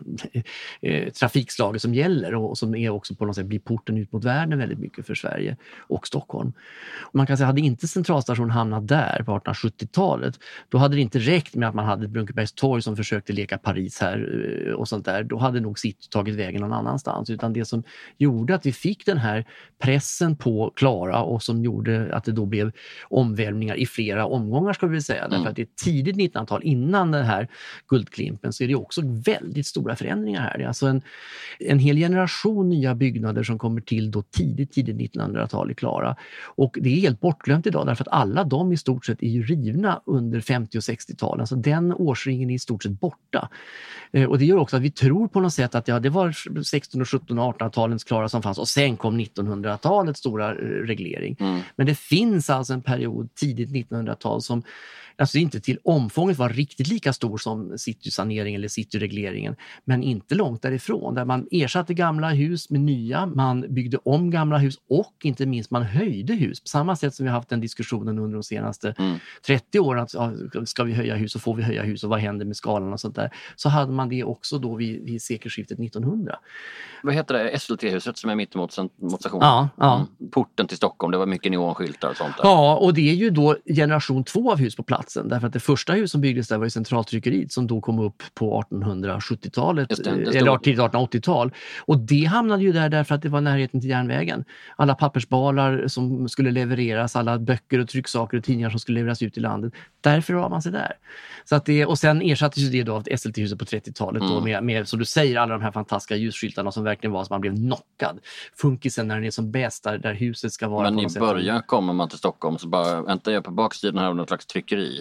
eh, trafikslaget som gäller och som är också på något sätt blir porten ut mot världen väldigt mycket för Sverige och Stockholm. Och man kan säga, hade inte centralstationen hamnat där på artonhundrasjuttiotalet, då hade det inte räckt med att man hade Brunkebergs torg som försökte leka Paris här eh, och sånt där. Då hade nog City tagit vägen någon annanstans. Utan det som gjorde att vi fick den här pressen på Klara och som gjorde att det då blev omvälvningar i flera omgångar, ska vi väl säga. Därför att det är tidigt nittonhundratal, innan den här guldklimpen, så är det också väldigt stora förändringar här. Det är alltså en, en hel generation nya byggnader som kommer till då tidigt, tidigt nittonhundratal i Klara. Och det är helt bortglömt idag därför att alla de i stort sett är ju rivna under femtio- och sextio-talen. Alltså den årsringen är i stort sett borta. Eh, och det gör också att vi tror på något sätt att ja, det var sexton-, sjutton- och artonhundratalens Klara som fanns och sen kom nittonhundratalets stora eh, reglering. Mm. Men det finns alltså en period tidigt nittonhundratal som alltså inte till omfånget var riktigt lika stor som citysanering eller cityregleringen, men inte långt därifrån, där man ersatte gamla hus med nya, man byggde om gamla hus och inte minst man höjde hus. På samma sätt som vi har haft den diskussionen under de senaste Mm. trettio åren, att ja, ska vi höja hus och får vi höja hus och vad händer med skalan och sånt där, så hade man det också då vid, vid sekelskiftet nittonhundra. Vad heter det? S L T-huset som är mitt emot, mot stationen? Ja, ja. Mm. Porten till Stockholm, det var mycket neonskyltar och sånt där. Ja, och det är ju då generation två av hus på platsen. Därför att det första hus som byggdes där var ju centraltryckeriet som då kom upp på artonhundrasjuttiotalet Just det, det stod- eller tidigt artonhundraåttiotal. Och det hamnade ju där därför att det var närheten till järnvägen. Alla pappersbalar som skulle levereras, alla böcker och trycksaker och tidningar som skulle levereras ut i landet. Därför var man sig där. Så att det, och sen ersattes ju det då av ett S L T-huset på trettiotalet då Mm. med, med, som du säger, alla de här fantastiska ljusskyltarna som verkligen var så man blev knockad. Funkisen när den är som bäst där, där huset ska vara. Men på i något sätt. början kommer man till Stockholm så bara, vänta jag på baksidan här av något slags tryckeri.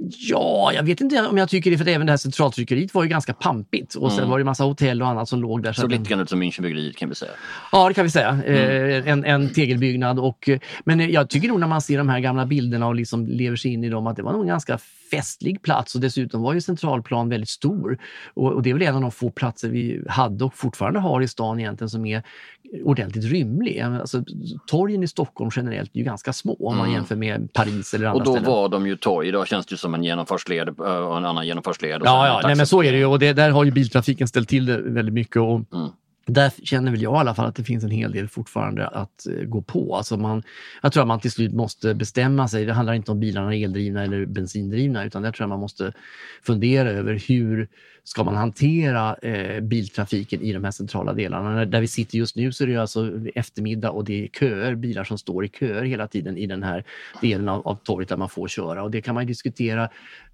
Ja, jag vet inte om jag tycker det, för även det här centraltryckeriet var ju ganska pampigt och sen Mm. var det en massa hotell och annat som låg där. Så att lite den- grann ut som Münchenbyggeriet kan vi säga. Ja, det kan vi säga. Eh, en, en tegelbyggnad. Och, eh, men jag tycker nog när man ser de här gamla bilderna och liksom lever sig in i dem att det var nog en ganska festlig plats och dessutom var ju Centralplan väldigt stor. Och, och det är väl en av de få platser vi hade och fortfarande har i stan egentligen som är ordentligt rymlig. Alltså, torgen i Stockholm generellt är ju ganska små om man Mm. jämför med Paris eller andra Och då ställen. var de ju torg, idag känns det ju som en genomfartsled och en annan genomfartsled. Och sen Ja, en ja nej, men så är det ju och det, där har ju biltrafiken ställt till det väldigt mycket och Mm. där känner väl jag i alla fall att det finns en hel del fortfarande att eh, gå på. Alltså man, jag tror att man till slut måste bestämma sig. Det handlar inte om bilarna är eldrivna eller bensindrivna utan där tror jag man måste fundera över hur ska man hantera eh, biltrafiken i de här centrala delarna. Där vi sitter just nu så är det alltså eftermiddag och det är köer, bilar som står i köer hela tiden i den här delen av, av torget där man får köra och det kan man ju diskutera.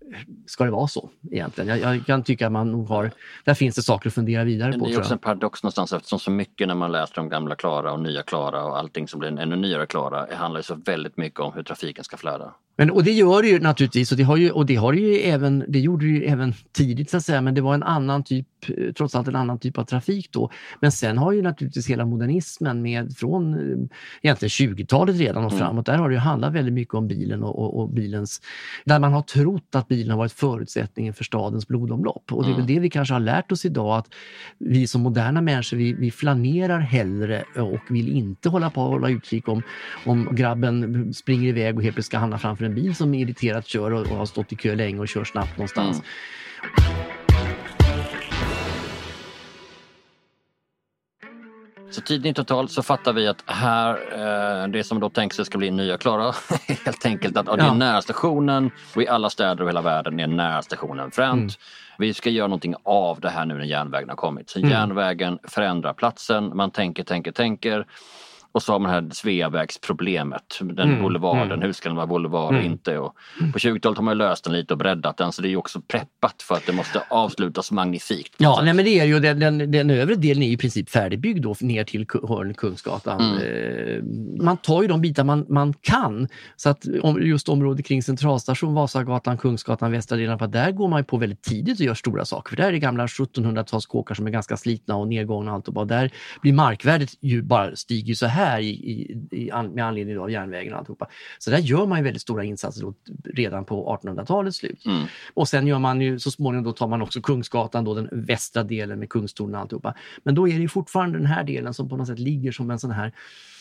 Ska det vara så egentligen? Jag, jag kan tycka att man nog har, där finns det saker att fundera vidare Men på. det är tror också jag. en paradox någonstans eftersom så mycket när man läser om gamla Klara och nya Klara och allting som blir en ännu nyare Klara, det handlar ju så väldigt mycket om hur trafiken ska flöda. Men, och det gör det ju naturligtvis och det, har ju, och det, har det, ju även, det gjorde det ju även tidigt så att säga, men det var en annan typ, trots allt en annan typ av trafik då. Men sen har ju naturligtvis hela modernismen med från eh, egentligen tjugotalet redan och Mm. framåt, där har det ju handlat väldigt mycket om bilen och, och, och bilens, där man har trott att bilen har varit förutsättningen för stadens blodomlopp. Och det är väl Mm. det vi kanske har lärt oss idag, att vi som moderna människor, vi, vi flanerar hellre och vill inte hålla på och hålla utkik om, om grabben springer iväg och helt plötsligt ska hamna framför en bil som irriterat kör och, och har stått i kö länge och kör snabbt någonstans. Mm. Så tidigt nittonhundratal så fattar vi att här, eh, det som då tänks sig ska bli nya Klara, helt enkelt att ja, det är Ja. nära stationen och i alla städer och hela världen är nära stationen fränt. Mm. Vi ska göra någonting av det här nu när järnvägen har kommit. Så Mm. järnvägen förändrar platsen, man tänker, tänker, tänker. Och så har man det här Sveavägsproblemet, den Mm, boulevarden, mm. hur ska den vara boulevard och Mm. inte. Och på tjugotalet har man löst den lite och breddat den så det är ju också preppat för att det måste avslutas magnifikt. på något Ja, sätt. nej, men det är ju den, den, den övre delen är ju i princip färdigbyggd då ner till Ku- hörn Kungsgatan. Mm. Eh, man tar ju de bitar man, man kan. Så att om, just området kring Centralstation, Vasagatan, Kungsgatan, västra delen, för där går man ju på väldigt tidigt och gör stora saker. För där är det gamla sjuttonhundratals kåkar som är ganska slitna och nedgångna och allt och bara där blir markvärdet ju bara stiger ju så här. här i, i, i, med anledning av järnvägen och alltihopa. Så där gör man ju väldigt stora insatser då, redan på artonhundratalets slut. Mm. Och sen gör man ju så småningom, då tar man också Kungsgatan, då den västra delen med Kungstornen och alltihopa. Men då är det ju fortfarande den här delen som på något sätt ligger som en sån här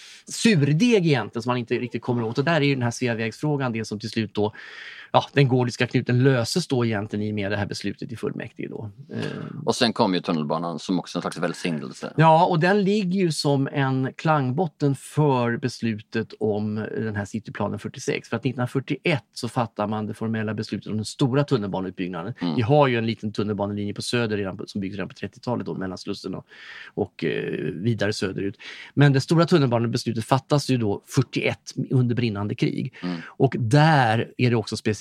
surdeg egentligen som man inte riktigt kommer åt. Och där är ju den här Sveavägsfrågan det som till slut då, ja, den gordiska knuten löses då egentligen i med det här beslutet i fullmäktige då. Och sen kom ju tunnelbanan som också en slags välsignelse. Ja, och den ligger ju som en klangbotten för beslutet om den här cityplanen fyrtiosex. För att nittonhundrafyrtioett så fattar man det formella beslutet om den stora tunnelbaneutbyggnaden. Mm. Vi har ju en liten tunnelbanelinje på söder redan på, som byggs redan på trettiotalet då, mellan Slussen och, och eh, vidare söderut. Men det stora tunnelbanebeslutet fattas ju då fyrtioett under brinnande krig. Mm. Och där är det också specificerat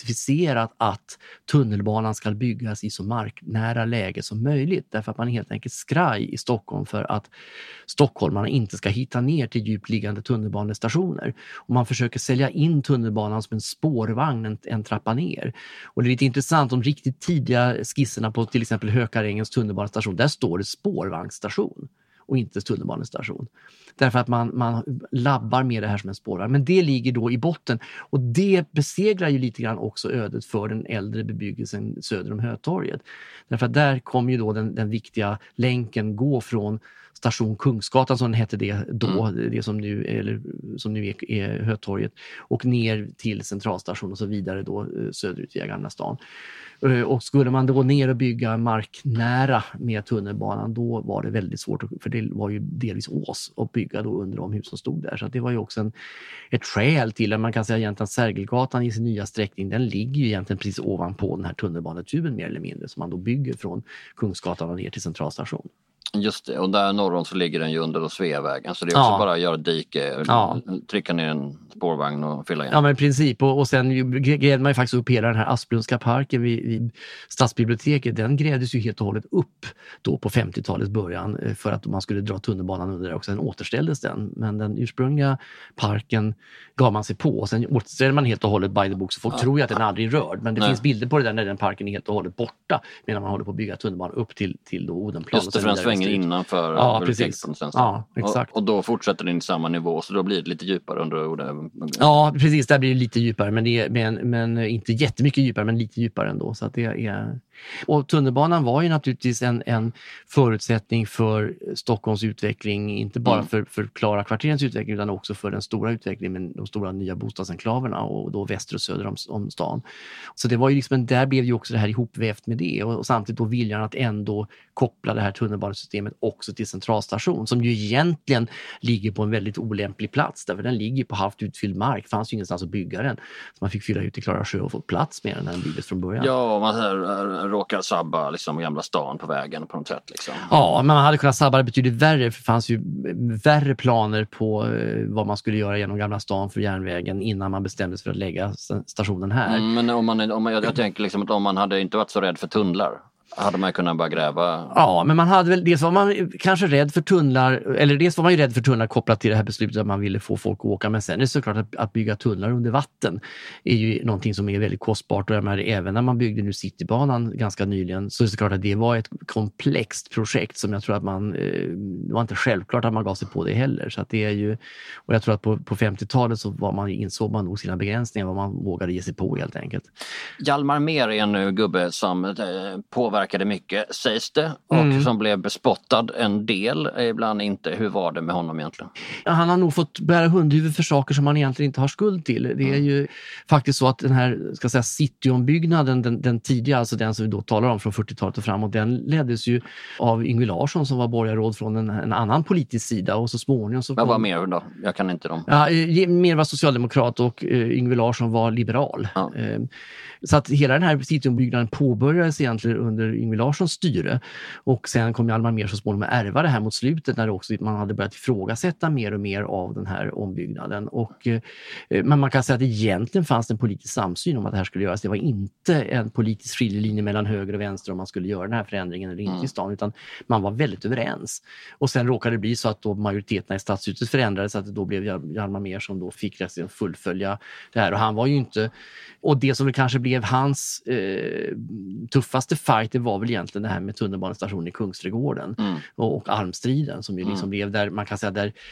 att tunnelbanan ska byggas i så marknära läge som möjligt. Därför att man är helt enkelt skraj i Stockholm för att stockholmarna inte ska hitta ner till djupt liggande tunnelbanestationer. Och man försöker sälja in tunnelbanan som en spårvagn, en, en trappa ner. Och det är lite intressant, de riktigt tidiga skisserna på till exempel Hökarängens tunnelbanestation, där står det spårvagnsstation och inte tunnelbanestation. Därför att man, man labbar med det här som en spårvagn. Men det ligger då i botten. Och det besegrar ju lite grann också ödet för den äldre bebyggelsen söder om Hötorget. Därför att där kommer ju då den, den viktiga länken gå från station Kungsgatan som hette det då, mm. det som nu, eller, som nu är, är Hötorget, och ner till centralstation och så vidare då söderut via Gamla stan. Och skulle man då ner och bygga marknära med tunnelbanan, då var det väldigt svårt, för det var ju delvis ås att bygga då under de hus som stod där. Så att det var ju också en, ett skäl till att man kan säga egentligen att Sergelgatan i sin nya sträckning, den ligger ju egentligen precis ovanpå den här tunnelbanetuben mer eller mindre, som man då bygger från Kungsgatan och ner till centralstation. Just det, och där norr om så ligger den ju under då Sveavägen, så det är också ja. bara att göra ett dike, ja. trycka ner en spårvagn och fylla in. Ja, men i princip, och, och sen grävde man ju faktiskt upp hela den här Asplundska parken vid, vid stadsbiblioteket, den grävdes ju helt och hållet upp då på femtiotalets början för att man skulle dra tunnelbanan under där, och sen återställdes den, men den ursprungliga parken gav man sig på, och sen återställde man helt och hållet by the book, så folk ja. tror ju att den aldrig rörd, men det Nej. finns bilder på det där när den parken är helt och hållet borta, medan man håller på att bygga tunnelbanan upp till, till då Odenplan. Just det, för den svänger innanför. Ja, precis. Ja, exakt. Och, och då fortsätter den i samma nivå, så då blir det lite djupare under Oden. Ja, precis, där blir det lite djupare, men, det är, men, men inte jättemycket djupare, men lite djupare ändå, så att det är... Och tunnelbanan var ju naturligtvis en, en förutsättning för Stockholms utveckling, inte bara mm. för, för Klara kvarterens utveckling, utan också för den stora utvecklingen med de stora nya bostadsenklaverna och då väster och söder om, om stan. Så det var ju liksom, där blev ju också det här ihopvävt med det, och, och samtidigt då viljan att ändå koppla det här tunnelbanesystemet också till centralstation, som ju egentligen ligger på en väldigt olämplig plats, därför den ligger på halvt utfylld mark, fanns ju ingenstans att bygga den. Så man fick fylla ut i Klara sjö och få plats med den när den byggdes från början. Ja, man här råkar sabba liksom Gamla stan på vägen på något sätt. Liksom. Ja, men man hade kunnat sabba det betydligt värre, för det fanns ju värre planer på eh, vad man skulle göra genom Gamla stan för järnvägen innan man bestämde sig för att lägga stationen här. Mm, men om man, om man, jag, jag tänker liksom att om man hade inte varit så rädd för tunnlar, hade man kunnat börja gräva? Ja, men man hade väl, dels var man kanske rädd för tunnlar, eller dels var man ju rädd för tunnlar kopplat till det här beslutet att man ville få folk att åka, men sen är det såklart att, att bygga tunnlar under vatten är ju någonting som är väldigt kostbart, och jag menar, även när man byggde nu Citybanan ganska nyligen, så är det såklart att det var ett komplext projekt som jag tror att man, det var inte självklart att man gav sig på det heller, så att det är ju, och jag tror att på, på femtiotalet så var man, insåg man nog sina begränsningar, vad man vågade ge sig på helt enkelt. Hjalmar Mehr är en gubbe som eh, påverkade mycket, sägs det, och mm. som blev bespottad en del, ibland inte. Hur var det med honom egentligen? Ja, han har nog fått bära hundhuvud för saker som han egentligen inte har skuld till. Det är mm. ju faktiskt så att den här, ska säga, cityombyggnaden, den, den tidiga, alltså den som vi då talar om från fyrtiotalet och framåt, den leddes ju av Yngve Larsson som var borgarråd från en, en annan politisk sida, och så småningom så... Vad var mer då? Jag kan inte dem. Ja, Mer var socialdemokrat och uh, Yngve Larsson var liberal. Ja. Uh, så att hela den här cityombyggnaden påbörjades egentligen under Yngve Larssons styre, och sen kom Hjalmar Mehr så småningom att ärva det här mot slutet, när det också, man hade börjat ifrågasätta mer och mer av den här ombyggnaden. Och, eh, men man kan säga att egentligen fanns det en politisk samsyn om att det här skulle göras. Det var inte en politisk skiljelinje mellan höger och vänster om man skulle göra den här förändringen eller inte mm. i stan, utan man var väldigt överens. Och sen råkade det bli så att då majoriteterna i stadshuset förändrades, så att det då blev Hjalmar Mehr som då fick rätt fullfölja det här. Och han var ju inte, och det som väl kanske blev hans eh, tuffaste fight, det var väl egentligen det här med tunnelbanestationen i Kungsträdgården mm. och, och armstriden som ju liksom mm. blev där, man kan säga där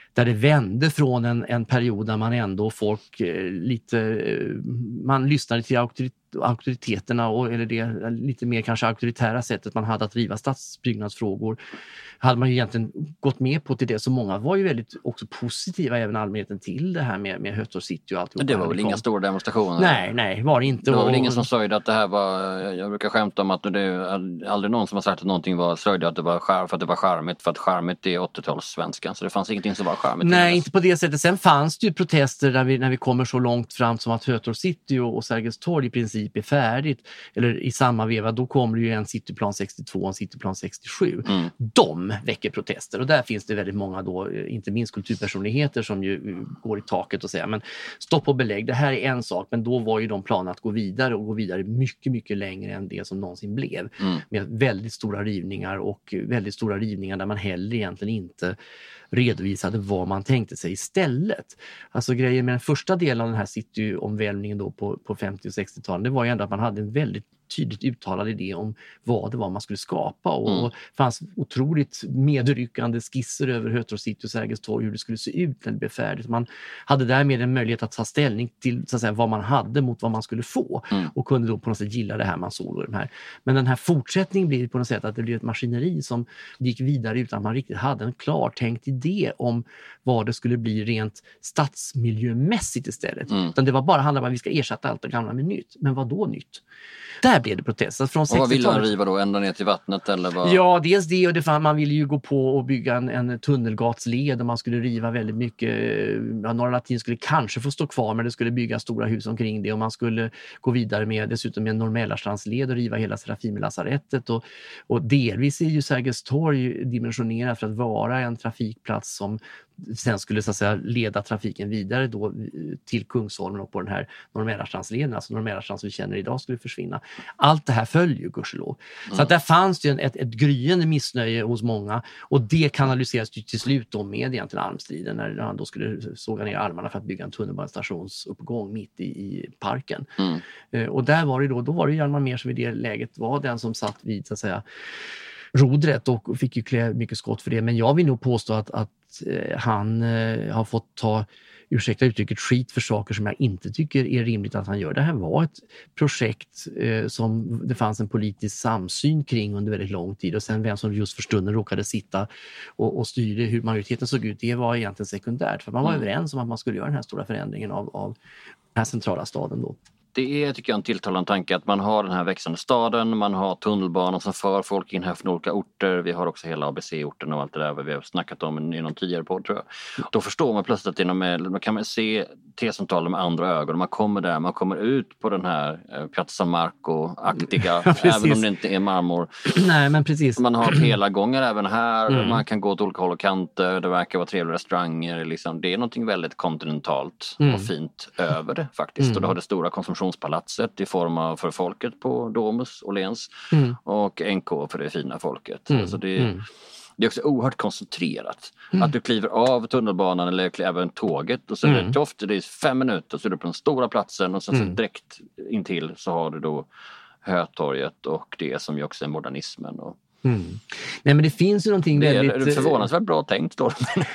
där det vände från en, en period där man ändå folk eh, lite, eh, man lyssnade till auktoritet, auktoriteterna och eller det lite mer kanske auktoritära sättet man hade att driva stadsbyggnadsfrågor hade man ju egentligen gått med på till det, så många var ju väldigt också positiva, även allmänheten, till det här med, med Hötorgs city och allt. Men det var väl inga stora demonstrationer? Nej, nej, var det inte. Det var väl och, ingen som sa att det här var, jag brukar skämta om att det är aldrig någon som har sagt att någonting var sörjde att det var skär, för att det var charmigt, för att charmigt är åttiotalssvenskan, så det fanns ingenting som var charmigt. Nej, inte på det sättet. Sen fanns det ju protester när vi, när vi kommer så långt fram som att Hötorgs city och, och Sergels torg i princip är färdigt, eller i samma veva, då kommer det ju en cityplan sextiotvå och en cityplan sextiosju. Mm. De väcker protester, och där finns det väldigt många då, inte minst kulturpersonligheter som ju går i taket och säger, men stopp och belägg, det här är en sak, men då var ju de planer att gå vidare och gå vidare mycket, mycket längre än det som någonsin blev. Mm. Med väldigt stora rivningar och väldigt stora rivningar där man heller egentligen inte redovisade vad man tänkte sig istället. Alltså grejen med den första delen av den här cityomvälvningen då på, på femtio- och sextio-talen, det var ju ändå att man hade en väldigt tydligt uttalad idé om vad det var man skulle skapa, och mm. fanns otroligt medryckande skisser över Hötorgs city och Sergels torg, hur det skulle se ut när det blev färdigt. Man hade därmed en möjlighet att ta ställning till så att säga, vad man hade mot vad man skulle få, mm. och kunde då på något sätt gilla det här man såg. De här. Men den här fortsättningen blir på något sätt att det blir ett maskineri som gick vidare utan att man riktigt hade en klar tänkt idé om vad det skulle bli rent stadsmiljömässigt istället. Mm. Utan det var bara handlade om att vi ska ersätta allt det gamla med nytt. Men vad då nytt? Där blev det protester. Från och vad ville man riva då? Ända ner till vattnet? Eller vad? Ja, dels det, och det fann, man ville ju gå på och bygga en, en tunnelgatsled, och man skulle riva väldigt mycket. Ja, Norra Latin skulle kanske få stå kvar, men det skulle bygga stora hus omkring det, och man skulle gå vidare med dessutom med en Norr Mälarstrandsled och riva hela Serafimerlasarettet, och, och delvis är ju Sergels torg dimensionerat för att vara en trafikplats som sen skulle så att säga leda trafiken vidare då till Kungsholmen och på den här Norr Mälarstrandsleden, alltså Norr Mälarstrand som vi känner idag, skulle försvinna. Allt det här följer ju gudskelov. Mm. Så att där fanns ju en, ett, ett gryende missnöje hos många, och det kanaliseras ju till slut då med egentligen armstriden, när han då skulle såga ner armarna för att bygga en tunnelbanestationsuppgång mitt i, i parken. Mm. Eh, och där var det då, då var det Hjalmar Mehr som i det läget var den som satt vid så att säga rodret, och fick ju klä mycket skott för det. Men jag vill nog påstå att, att eh, han eh, har fått ta, ursäkta uttrycket, skit för saker som jag inte tycker är rimligt att han gör. Det här var ett projekt eh, som det fanns en politisk samsyn kring under väldigt lång tid, och sen vem som just för stunden råkade sitta och, och styrde hur majoriteten såg ut, det var egentligen sekundärt. För man var mm. överens om att man skulle göra den här stora förändringen av, av den här centrala staden då. Det är, tycker jag, en tilltalande tanke att man har den här växande staden, man har tunnelbanan som för folk in här från olika orter, vi har också hela A B C-orten och allt det där vi har snackat om i någon tidigare podd, tror jag. Ja. Då förstår man plötsligt att inom, man kan se T-centralen med andra ögon, man kommer där, man kommer ut på den här eh, Piazza Marco-aktiga, ja, även om det inte är marmor. Nej, men precis. Man har hela gånger även här, mm. man kan gå åt olika håll och kanter, det verkar vara trevliga restauranger, liksom. Det är någonting väldigt kontinentalt mm. och fint över det faktiskt, mm. och det har det stora konsumtions palatset i form av för folket på Domus, Åhléns mm. och N K för det fina folket. Mm. Alltså det, mm. det är också oerhört koncentrerat. Mm. Att du kliver av tunnelbanan eller även tåget, och så mm. är det ofta det är fem minuter så är du på den stora platsen, och sen mm. så direkt intill så har du då Hötorget och det som ju också är modernismen. Och Mm. Nej, men det finns ju någonting det väldigt... Det är förvånansvärt bra tänkt då.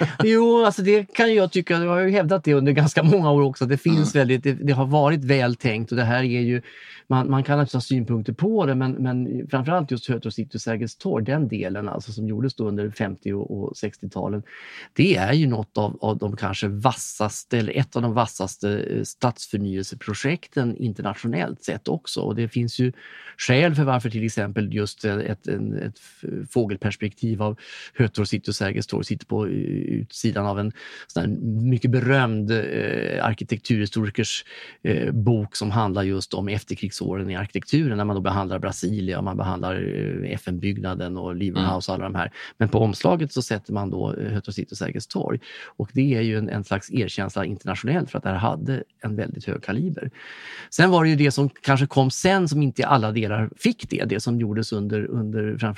Jo, alltså det kan jag tycka, jag har ju hävdat det under ganska många år också. Det finns mm. väldigt, det, det har varit väl tänkt, och det här är ju, man, man kan naturligtvis ha synpunkter på det, men, men framförallt just Hötorgs city och Sergels torg, den delen alltså som gjordes då under femtio- och sextio-talen, det är ju något av, av de kanske vassaste, eller ett av de vassaste stadsförnyelseprojekten internationellt sett också. Och det finns ju skäl för varför till exempel just ett, ett, ett fågelperspektiv av Hötorgs city och Sergels torg sitter på utsidan av en sån här mycket berömd eh, arkitekturhistorikers eh, bok som handlar just om efterkrigsåren i arkitekturen, när man då behandlar Brasilia, man behandlar eh, F N-byggnaden och Leverhouse och alla de här. Men på omslaget så sätter man då eh, Hötorgs city och Sergels torg, och det är ju en, en slags erkänsla internationellt för att det här hade en väldigt hög kaliber. Sen var det ju det som kanske kom sen som inte i alla delar fick det, det som gjordes under, under framförallt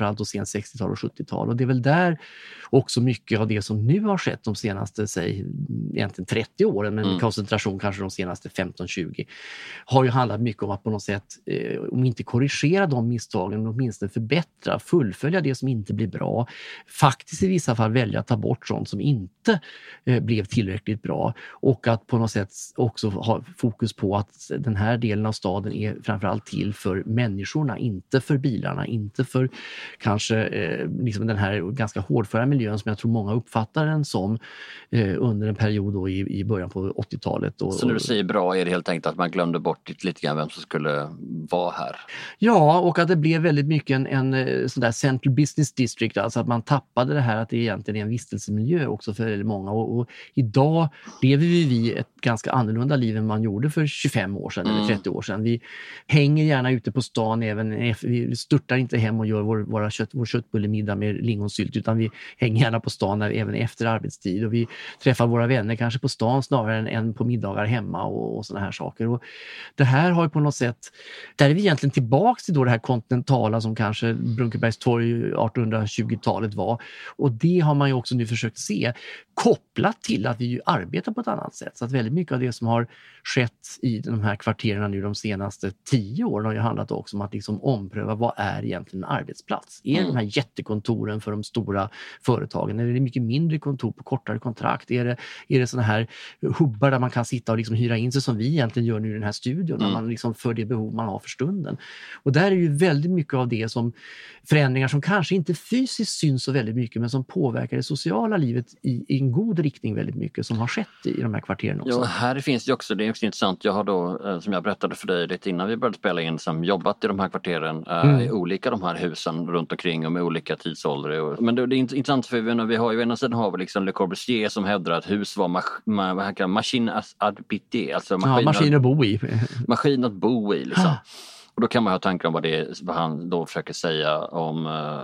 framförallt då sent sextiotal och sjuttiotal. Och det är väl där också mycket av det som nu har skett de senaste, säg, egentligen trettio åren, men mm. koncentration kanske de senaste femton tjugo, har ju handlat mycket om att på något sätt, eh, om inte korrigera de misstagen, men åtminstone förbättra, fullfölja det som inte blir bra. Faktiskt i vissa fall välja att ta bort sånt som inte eh, blev tillräckligt bra, och att på något sätt också ha fokus på att den här delen av staden är framförallt till för människorna, inte för bilarna, inte för kanske eh, liksom den här ganska hårdföra miljön som jag tror många uppfattar den som eh, under en period då i, i början på åttiotalet. Och, så när du säger bra är det helt enkelt att man glömde bort lite grann vem som skulle vara här? Ja, och att det blev väldigt mycket en, en sån där central business district, alltså att man tappade det här att det egentligen är en vistelsemiljö också för väldigt många, och, och idag lever vi ett ganska annorlunda liv än man gjorde för tjugofem år sedan mm. eller trettio år sedan. Vi hänger gärna ute på stan, även vi störtar inte hem och gör vår, våra kött, vår köttbullemiddag med lingonsylt, utan vi hänger gärna på stan även efter arbetstid, och vi träffar våra vänner kanske på stan snarare än, än på middagar hemma och, och såna här saker. Och det här har ju på något sätt, där är vi egentligen tillbaka till då det här kontinentala som kanske Brunkebergstorg artonhundratjugotalet var, och det har man ju också nu försökt se kopplat till att vi ju arbetar på ett annat sätt. Så att väldigt mycket av det som har skett i de här kvarteren nu de senaste tio åren har ju handlat också om att liksom ompröva vad är egentligen en arbetsplats. Är det mm. de här jättekontoren för de stora företagen, eller är det mycket mindre kontor på kortare kontrakt? Är det, är det såna här hubbar där man kan sitta och liksom hyra in sig som vi egentligen gör nu i den här studion, mm. när man liksom för det behov man har för stunden. Och där är ju väldigt mycket av det som förändringar som kanske inte fysiskt syns så väldigt mycket, men som påverkar det sociala livet i, i en god riktning väldigt mycket, som har skett i, i de här kvarteren också. Ja, här finns ju också, det är också intressant, jag har då, som jag berättade för dig lite innan vi började spela in, som jobbat i de här kvarteren, mm. i olika de här husen runt omkring och med olika tidsåldrar. Men det, det är intressant för vi, vi har ju, ena sidan har vi liksom Le Corbusier som hävdar att hus var mas, ma, maskin à habiter, alltså maskin, ja, maskin att bo i. Maskin att bo i liksom. Och då kan man ha tankar om vad, det, vad han då försöker säga om,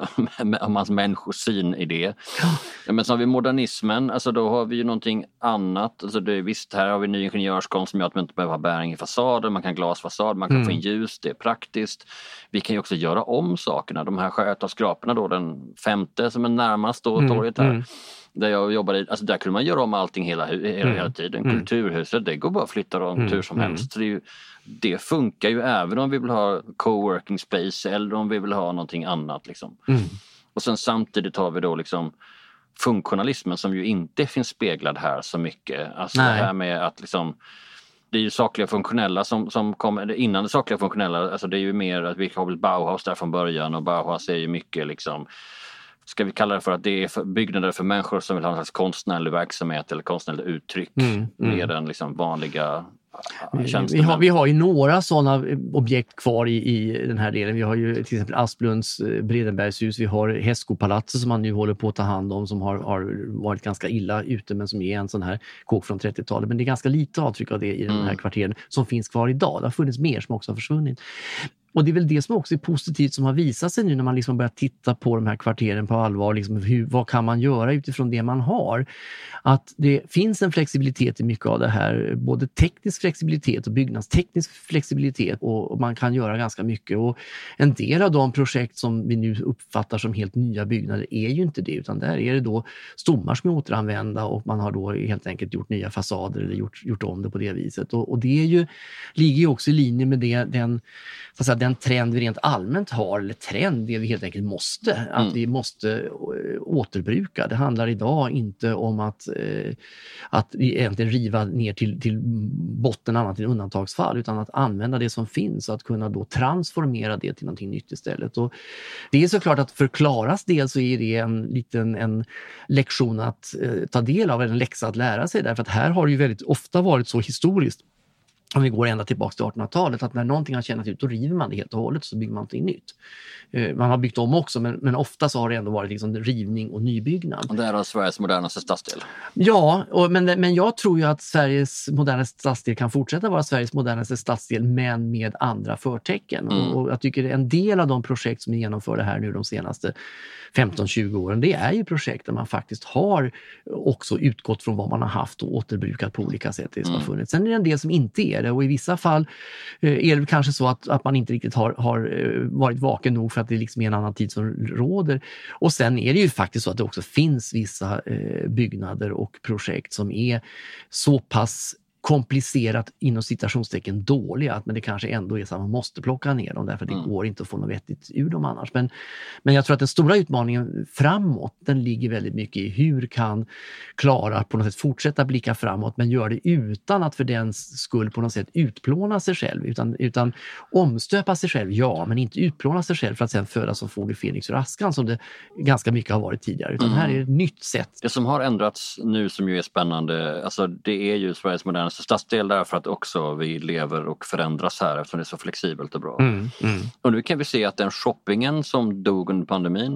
om hans människosyn i det. Ja, men så har vi modernismen, alltså då har vi ju någonting annat. Alltså det, visst, här har vi ny ingenjörskonst som gör att man inte behöver ha bäring i fasaden. Man kan glasfasad, man kan mm. få in ljus, det är praktiskt. Vi kan ju också göra om sakerna. De här skötarskraporna då, den femte som är närmast då, mm. torget här. Mm. Där jag jobbade, alltså där kunde man göra om allting hela, hela, mm. hela tiden. Mm. Kulturhuset, det går bara att flytta dem mm. hur som helst. Så det, är ju, det funkar ju även om vi vill ha coworking space eller om vi vill ha någonting annat. Liksom. Mm. Och sen samtidigt har vi då liksom funktionalismen som ju inte finns speglad här så mycket. Alltså Nej. det här med att liksom, det är ju sakliga funktionella som, som kommer, innan det sakliga funktionella, alltså det är ju mer att vi har väl Bauhaus där från början, och Bauhaus är ju mycket liksom, ska vi kalla det för att det är för byggnader för människor som vill ha en slags konstnärlig verksamhet eller konstnärligt uttryck mm, mm. mer än liksom vanliga vi har, vi har ju några sådana objekt kvar i, i den här delen. Vi har ju till exempel Asplunds Bredenbergshus, vi har Hästskopalatset som man nu håller på att ta hand om, som har, har varit ganska illa ute, men som är en sån här kåk från trettiotalet. Men det är ganska lite avtryck av det i den här mm. kvarteren som finns kvar idag. Det har funnits mer som också har försvunnit. Och det är väl det som också är positivt som har visat sig nu när man liksom börjar titta på de här kvarteren på allvar. Liksom hur, vad kan man göra utifrån det man har? Att det finns en flexibilitet i mycket av det här. Både teknisk flexibilitet och byggnadsteknisk flexibilitet. Och, och man kan göra ganska mycket. Och en del av de projekt som vi nu uppfattar som helt nya byggnader är ju inte det. Utan där är det då stommar som är återanvända och man har då helt enkelt gjort nya fasader eller gjort, gjort om det på det viset. Och, och det är ju, ligger ju också i linje med det, den så att säga, den trend vi rent allmänt har, eller trend, det vi helt enkelt måste, att mm. vi måste återbruka. Det handlar idag inte om att, eh, att vi egentligen riva ner till, till botten annat än undantagsfall, utan att använda det som finns och att kunna då transformera det till någonting nytt istället. Och det är såklart att förklaras del så är det en liten en lektion att eh, ta del av, en läxa att lära sig, därför att här har det ju väldigt ofta varit så historiskt, om vi går ända tillbaka till artonhundratalet, att när någonting har tjänat ut, då river man det helt och hållet, så bygger man någonting nytt. Man har byggt om också, men, men ofta så har det ändå varit liksom rivning och nybyggnad. Och det är Sveriges modernaste stadsdel. Ja, och, men, men jag tror ju att Sveriges modernaste stadsdel kan fortsätta vara Sveriges modernaste stadsdel, men med andra förtecken. Mm. Och, och jag tycker en del av de projekt som är genomförda här nu de senaste femton tjugo åren, det är ju projekt där man faktiskt har också utgått från vad man har haft och återbrukat på olika sätt. Det som mm. har funnits. Sen är det en del som inte är det. Och i vissa fall eh, är det kanske så att, att man inte riktigt har, har eh, varit vaken nog för att det liksom är en annan tid som råder. Och sen är det ju faktiskt så att det också finns vissa eh, byggnader och projekt som är så pass komplicerat inom citationstecken dåliga, men det kanske ändå är så att man måste plocka ner dem därför det mm. går inte att få något vettigt ur dem annars. Men, men jag tror att den stora utmaningen framåt, den ligger väldigt mycket i hur kan Klara på något sätt fortsätta blicka framåt, men gör det utan att för den skull på något sätt utplåna sig själv, utan, utan omstöpa sig själv, ja, men inte utplåna sig själv för att sen födas som fågel Fenix ur askan som det ganska mycket har varit tidigare, utan mm. här är ett nytt sätt. Det som har ändrats nu som ju är spännande, alltså det är ju Sveriges moderna stadsdel därför att också vi lever och förändras här eftersom det är så flexibelt och bra. Mm, mm. Och nu kan vi se att den shoppingen som dog under pandemin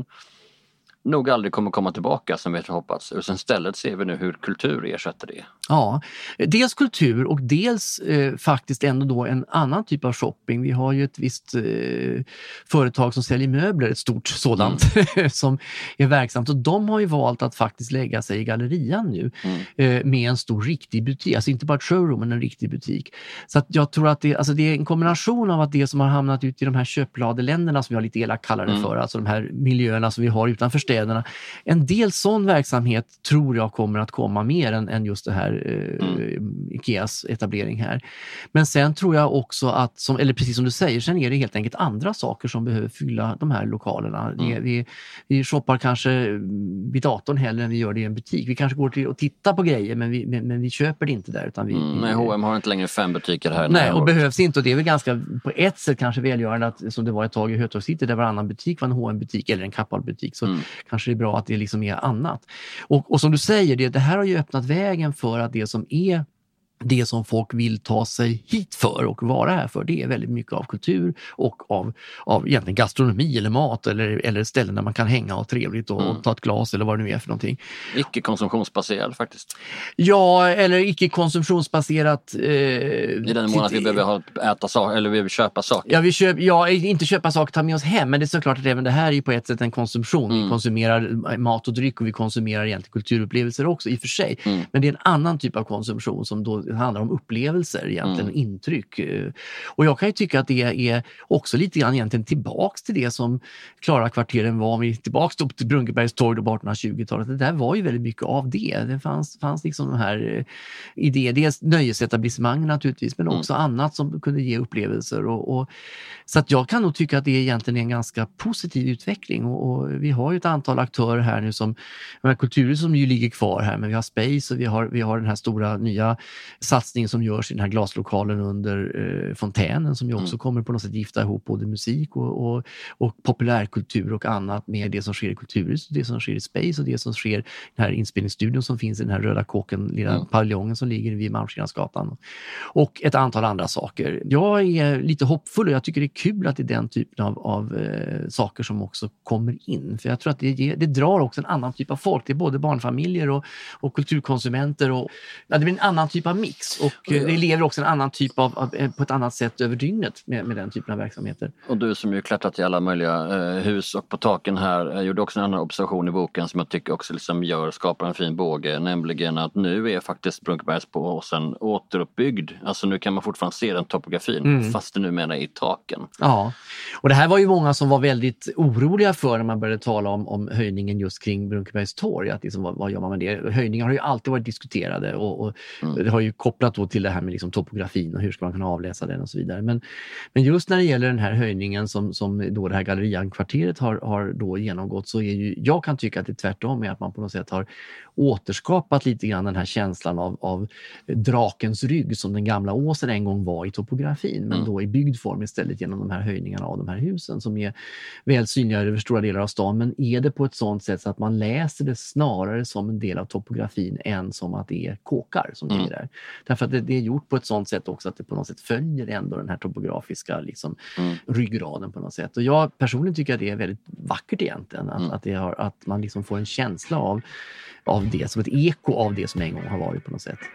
nog aldrig kommer komma tillbaka som vi har hoppats. Och sen istället ser vi nu hur kultur ersätter det. Ja, dels kultur och dels eh, faktiskt ändå då en annan typ av shopping. Vi har ju ett visst eh, företag som säljer möbler, ett stort sådant, mm. som är verksamt. Och de har ju valt att faktiskt lägga sig i gallerian nu mm. eh, med en stor riktig butik. Alltså inte bara ett showroom, men en riktig butik. Så att jag tror att det, alltså det är en kombination av att det som har hamnat ut i de här köpladeländerna som jag lite elak kallar det mm. för, alltså de här miljöerna som vi har utanför städerna. En del sån verksamhet tror jag kommer att komma mer än, än just det här eh, mm. Ikeas etablering här. Men sen tror jag också att, som, eller precis som du säger, sen är det helt enkelt andra saker som behöver fylla de här lokalerna. Mm. Det, vi, vi shoppar kanske vid datorn hellre än vi gör det i en butik. Vi kanske går till och tittar på grejer men vi, men, men vi köper det inte där. Utan vi, mm, men H och M har inte längre fem butiker här. Nej, och behövs inte. Och det är väl ganska på ett sätt kanske välgörande att, som det var ett tag i Hötorgs City där varannan butik var en H och M-butik eller en Kappahl-butik. Så mm. kanske det är bra att det liksom är annat. Och, och som du säger, det, det här har ju öppnat vägen för att det som är det som folk vill ta sig hit för och vara här för, det är väldigt mycket av kultur och av, av egentligen gastronomi eller mat eller, eller ställen där man kan hänga och trevligt och, mm. och ta ett glas eller vad det nu är för någonting. Icke-konsumtionsbaserad faktiskt. Ja, eller icke-konsumtionsbaserat. Eh, I den mån att vi behöver ha, äta saker eller vi behöver köpa saker. Ja, vi köp, ja, inte köpa saker, ta med oss hem, men det är såklart att även det här är på ett sätt en konsumtion. Mm. Vi konsumerar mat och dryck och vi konsumerar egentligen kulturupplevelser också i och för sig. Mm. Men det är en annan typ av konsumtion som då det handlar om upplevelser egentligen, mm. intryck. Och jag kan ju tycka att det är också lite grann egentligen tillbaks till det som Klara-kvarteren var, vi tillbaks till Brunkebergs torg på artonhundratjugotalet. Det där var ju väldigt mycket av det. Det fanns, fanns liksom de här idéer, dels nöjesetablissemang naturligtvis, men också mm. annat som kunde ge upplevelser. Och, och, så att jag kan nog tycka att det egentligen är en ganska positiv utveckling och, och vi har ju ett antal aktörer här nu som, kulturer som ju ligger kvar här, men vi har Space och vi har, vi har den här stora nya satsningen som görs i den här glaslokalen under eh, fontänen som ju också mm. kommer på något sätt gifta ihop både musik och, och, och populärkultur och annat med det som sker i Kulturhuset, det som sker i Space och det som sker i den här inspelningsstudion som finns i den här röda kåken, lilla mm. paviljongen som ligger vid Malmskillnadsgatan och ett antal andra saker. Jag är lite hoppfull och jag tycker det är kul att det är den typen av, av eh, saker som också kommer in, för jag tror att det, det drar också en annan typ av folk, det är både barnfamiljer och, och kulturkonsumenter och ja, det blir en annan typ av mix och ja. det lever också en annan typ av, av på ett annat sätt över dygnet med, med den typen av verksamheter. Och du som ju klättrat i alla möjliga eh, hus och på taken här eh, gjorde också en annan observation i boken som jag tycker också liksom gör, skapar en fin båge, nämligen att nu är faktiskt Brunkebergsåsen återuppbyggd. Alltså nu kan man fortfarande se den topografin mm. fast det numera är i taken. Ja, och det här var ju många som var väldigt oroliga för när man började tala om, om höjningen just kring Brunkebergs torg, att liksom, vad, vad gör man med det? Höjningar har ju alltid varit diskuterade och, och mm. det har ju kopplat då till det här med liksom topografin och hur ska man kunna avläsa den och så vidare. Men, men just när det gäller den här höjningen som, som då det här Gallerian-kvarteret har, har då genomgått, så är ju, jag kan tycka att det tvärtom är att man på något sätt har återskapat lite grann den här känslan av, av drakens rygg som den gamla åsen en gång var i topografin, men mm. då i byggd form istället genom de här höjningarna av de här husen som är väl synliga över stora delar av stan, men är det på ett sådant sätt så att man läser det snarare som en del av topografin än som att det är kåkar som ligger mm. där. Därför att det, det är gjort på ett sådant sätt också att det på något sätt följer ändå den här topografiska liksom, mm. ryggraden på något sätt. Och jag personligen tycker att det är väldigt vackert egentligen att, mm. att, det har, att man liksom får en känsla av, av det, som ett eko av det som en gång har varit på något sätt.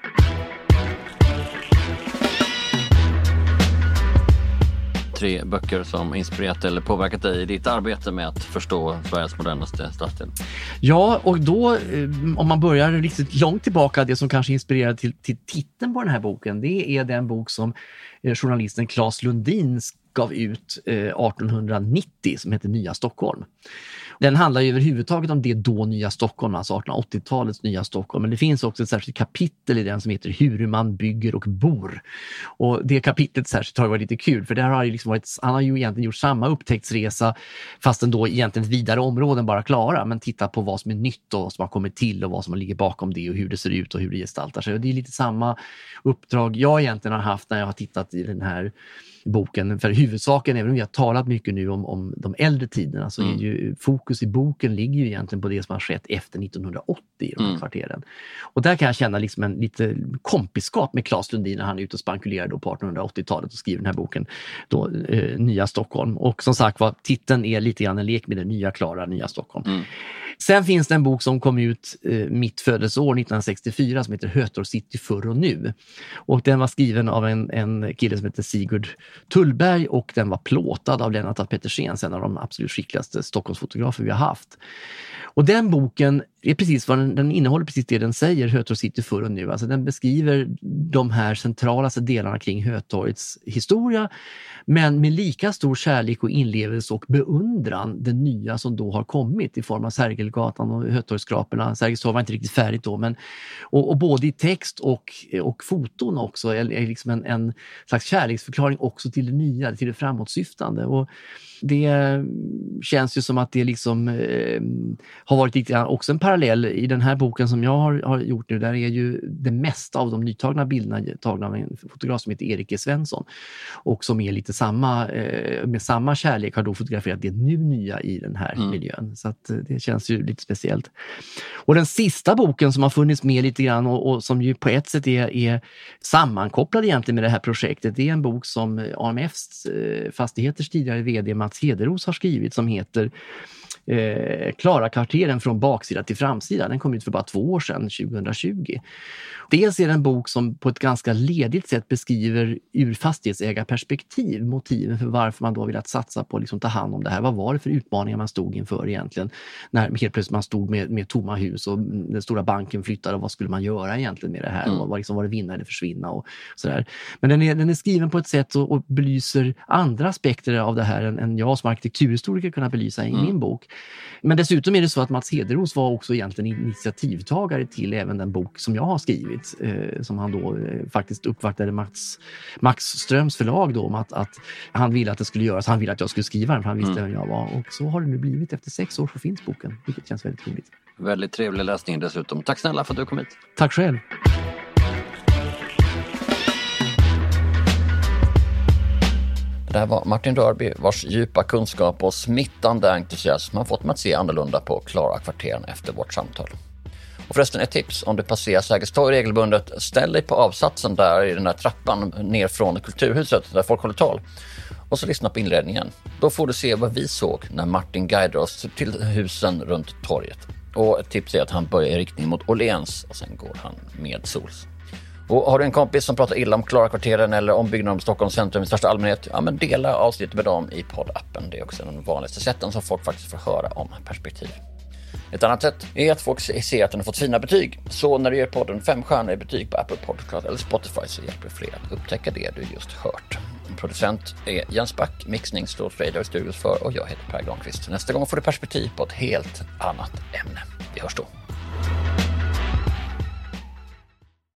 tre böcker som inspirerat eller påverkat dig i ditt arbete med att förstå Sveriges modernaste stadsdel. Ja, och då om man börjar riktigt långt tillbaka, det som kanske inspirerade till, till titeln på den här boken, det är den bok som journalisten Claes Lundin gav ut eh, artonhundranittio som heter Nya Stockholm. Den handlar ju överhuvudtaget om det då nya Stockholm, alltså artonhundraåttiotalets nya Stockholm. Men det finns också ett särskilt kapitel i den som heter Hur man bygger och bor. Och det kapitlet särskilt har varit lite kul, för där har liksom varit, han har ju egentligen gjort samma upptäcktsresa fast då egentligen vidare områden bara klara, men titta på vad som är nytt och vad som har kommit till och vad som ligger bakom det och hur det ser ut och hur det gestaltar sig. Och det är lite samma uppdrag jag egentligen har haft när jag har tittat i den här boken. För huvudsaken, även om vi har talat mycket nu om, om de äldre tiderna, så mm. är ju fokus i boken ligger ju egentligen på det som har skett efter nittonhundraåttio i de här mm. kvarteren. Och där kan jag känna liksom en lite kompiskap med Claes Lundin när han är ute och spankulerar då på artonhundraåttiotalet och skriver den här boken då, eh, Nya Stockholm. Och som sagt var, titeln är lite grann en lek med det nya klara Nya Stockholm. Mm. Sen finns det en bok som kom ut eh, mitt födelseår nittonhundrasextiofyra som heter Hötorg city förr och nu. Och den var skriven av en, en kille som heter Sigurd Tullberg och den var plåtad av Lennart Pettersen, en av de absolut skickligaste Stockholmsfotografer vi har haft. Och den boken är precis vad den, den innehåller, precis det den säger, Hötorg city förr och nu. Alltså den beskriver de här centralaste delarna kring Hötorgets historia, men med lika stor kärlek och inlevelse och beundran det nya som då har kommit i form av Sergelgatan och Hötorgsskraporna. Sergels torg var inte riktigt färdigt då, men och, och både i text och, och foton också är, är liksom en, en slags kärleksförklaring också till det nya, till det framåtsyftande. Och det känns ju som att det liksom eh, har varit lite också en parallell i den här boken som jag har, har gjort nu. Där är ju det mesta av de nytagna bilderna tagna av en fotograf som heter Erik E. Svensson och som är lite samma, eh, med samma kärlek har då fotograferat det nu nya i den här mm. miljön. Så att det känns ju lite speciellt. Och den sista boken som har funnits med lite grann och, och som ju på ett sätt är, är sammankopplad egentligen med det här projektet, det är en bok som A M F:s eh, fastigheters tidigare vd Mats Hederos har skrivit som heter Eh, Klara kvarteren från baksida till framsida. Den kom ut för bara två år sedan, tjugohundratjugo. Dels är det en bok som på ett ganska ledigt sätt beskriver ur fastighetsägarperspektiv motiven för varför man då vill att satsa på att liksom ta hand om det här. Vad var det för utmaningar man stod inför egentligen när helt plötsligt man stod med, med tomma hus och den stora banken flyttade och vad skulle man göra egentligen med det här? Mm. Och vad liksom var det vinna eller försvinna och sådär. Men den är, den är skriven på ett sätt och, och belyser andra aspekter av det här än, än jag som arkitekturhistoriker kunna belysa i mm. min bok. Men dessutom är det så att Mats Hederos var också egentligen initiativtagare till även den bok som jag har skrivit. Eh, som han då eh, faktiskt uppvaktade Mats, Max Ströms förlag då om att, att han ville att det skulle göras. Han ville att jag skulle skriva den för han visste mm. vem jag var. Och så har det nu blivit. Efter sex år så finns boken, vilket känns väldigt roligt. Väldigt trevlig läsning dessutom. Tack snälla för att du kom hit. Tack själv. Det här var Martin Rörby vars djupa kunskap och smittande entusiasm har fått mig att se annorlunda på Klara kvarteren efter vårt samtal. Och förresten ett tips, om du passerar Sergels torg regelbundet, ställ dig på avsatsen där i den där trappan ner från Kulturhuset där folk håller tal. Och så lyssna på inledningen. Då får du se vad vi såg när Martin guidade oss till husen runt torget. Och ett tips är att han börjar i riktning mot Åhléns och sen går han med sols. Och har du en kompis som pratar illa om Klara kvarteren eller ombyggnaden om Stockholms centrum i största allmänhet, ja men dela avsnittet med dem i poddappen. Det är också den vanligaste sätten som folk faktiskt får höra om perspektiv. Ett annat sätt är att folk ser att den har fått fina betyg. Så när du ger podden fem stjärnor i betyg på Apple Podcast eller Spotify så hjälper fler att upptäcka det du just hört. Producent är Jens Back, mixning står Fredag Studios för och jag heter Per Granqvist. Nästa gång får du perspektiv på ett helt annat ämne. Vi hörs då.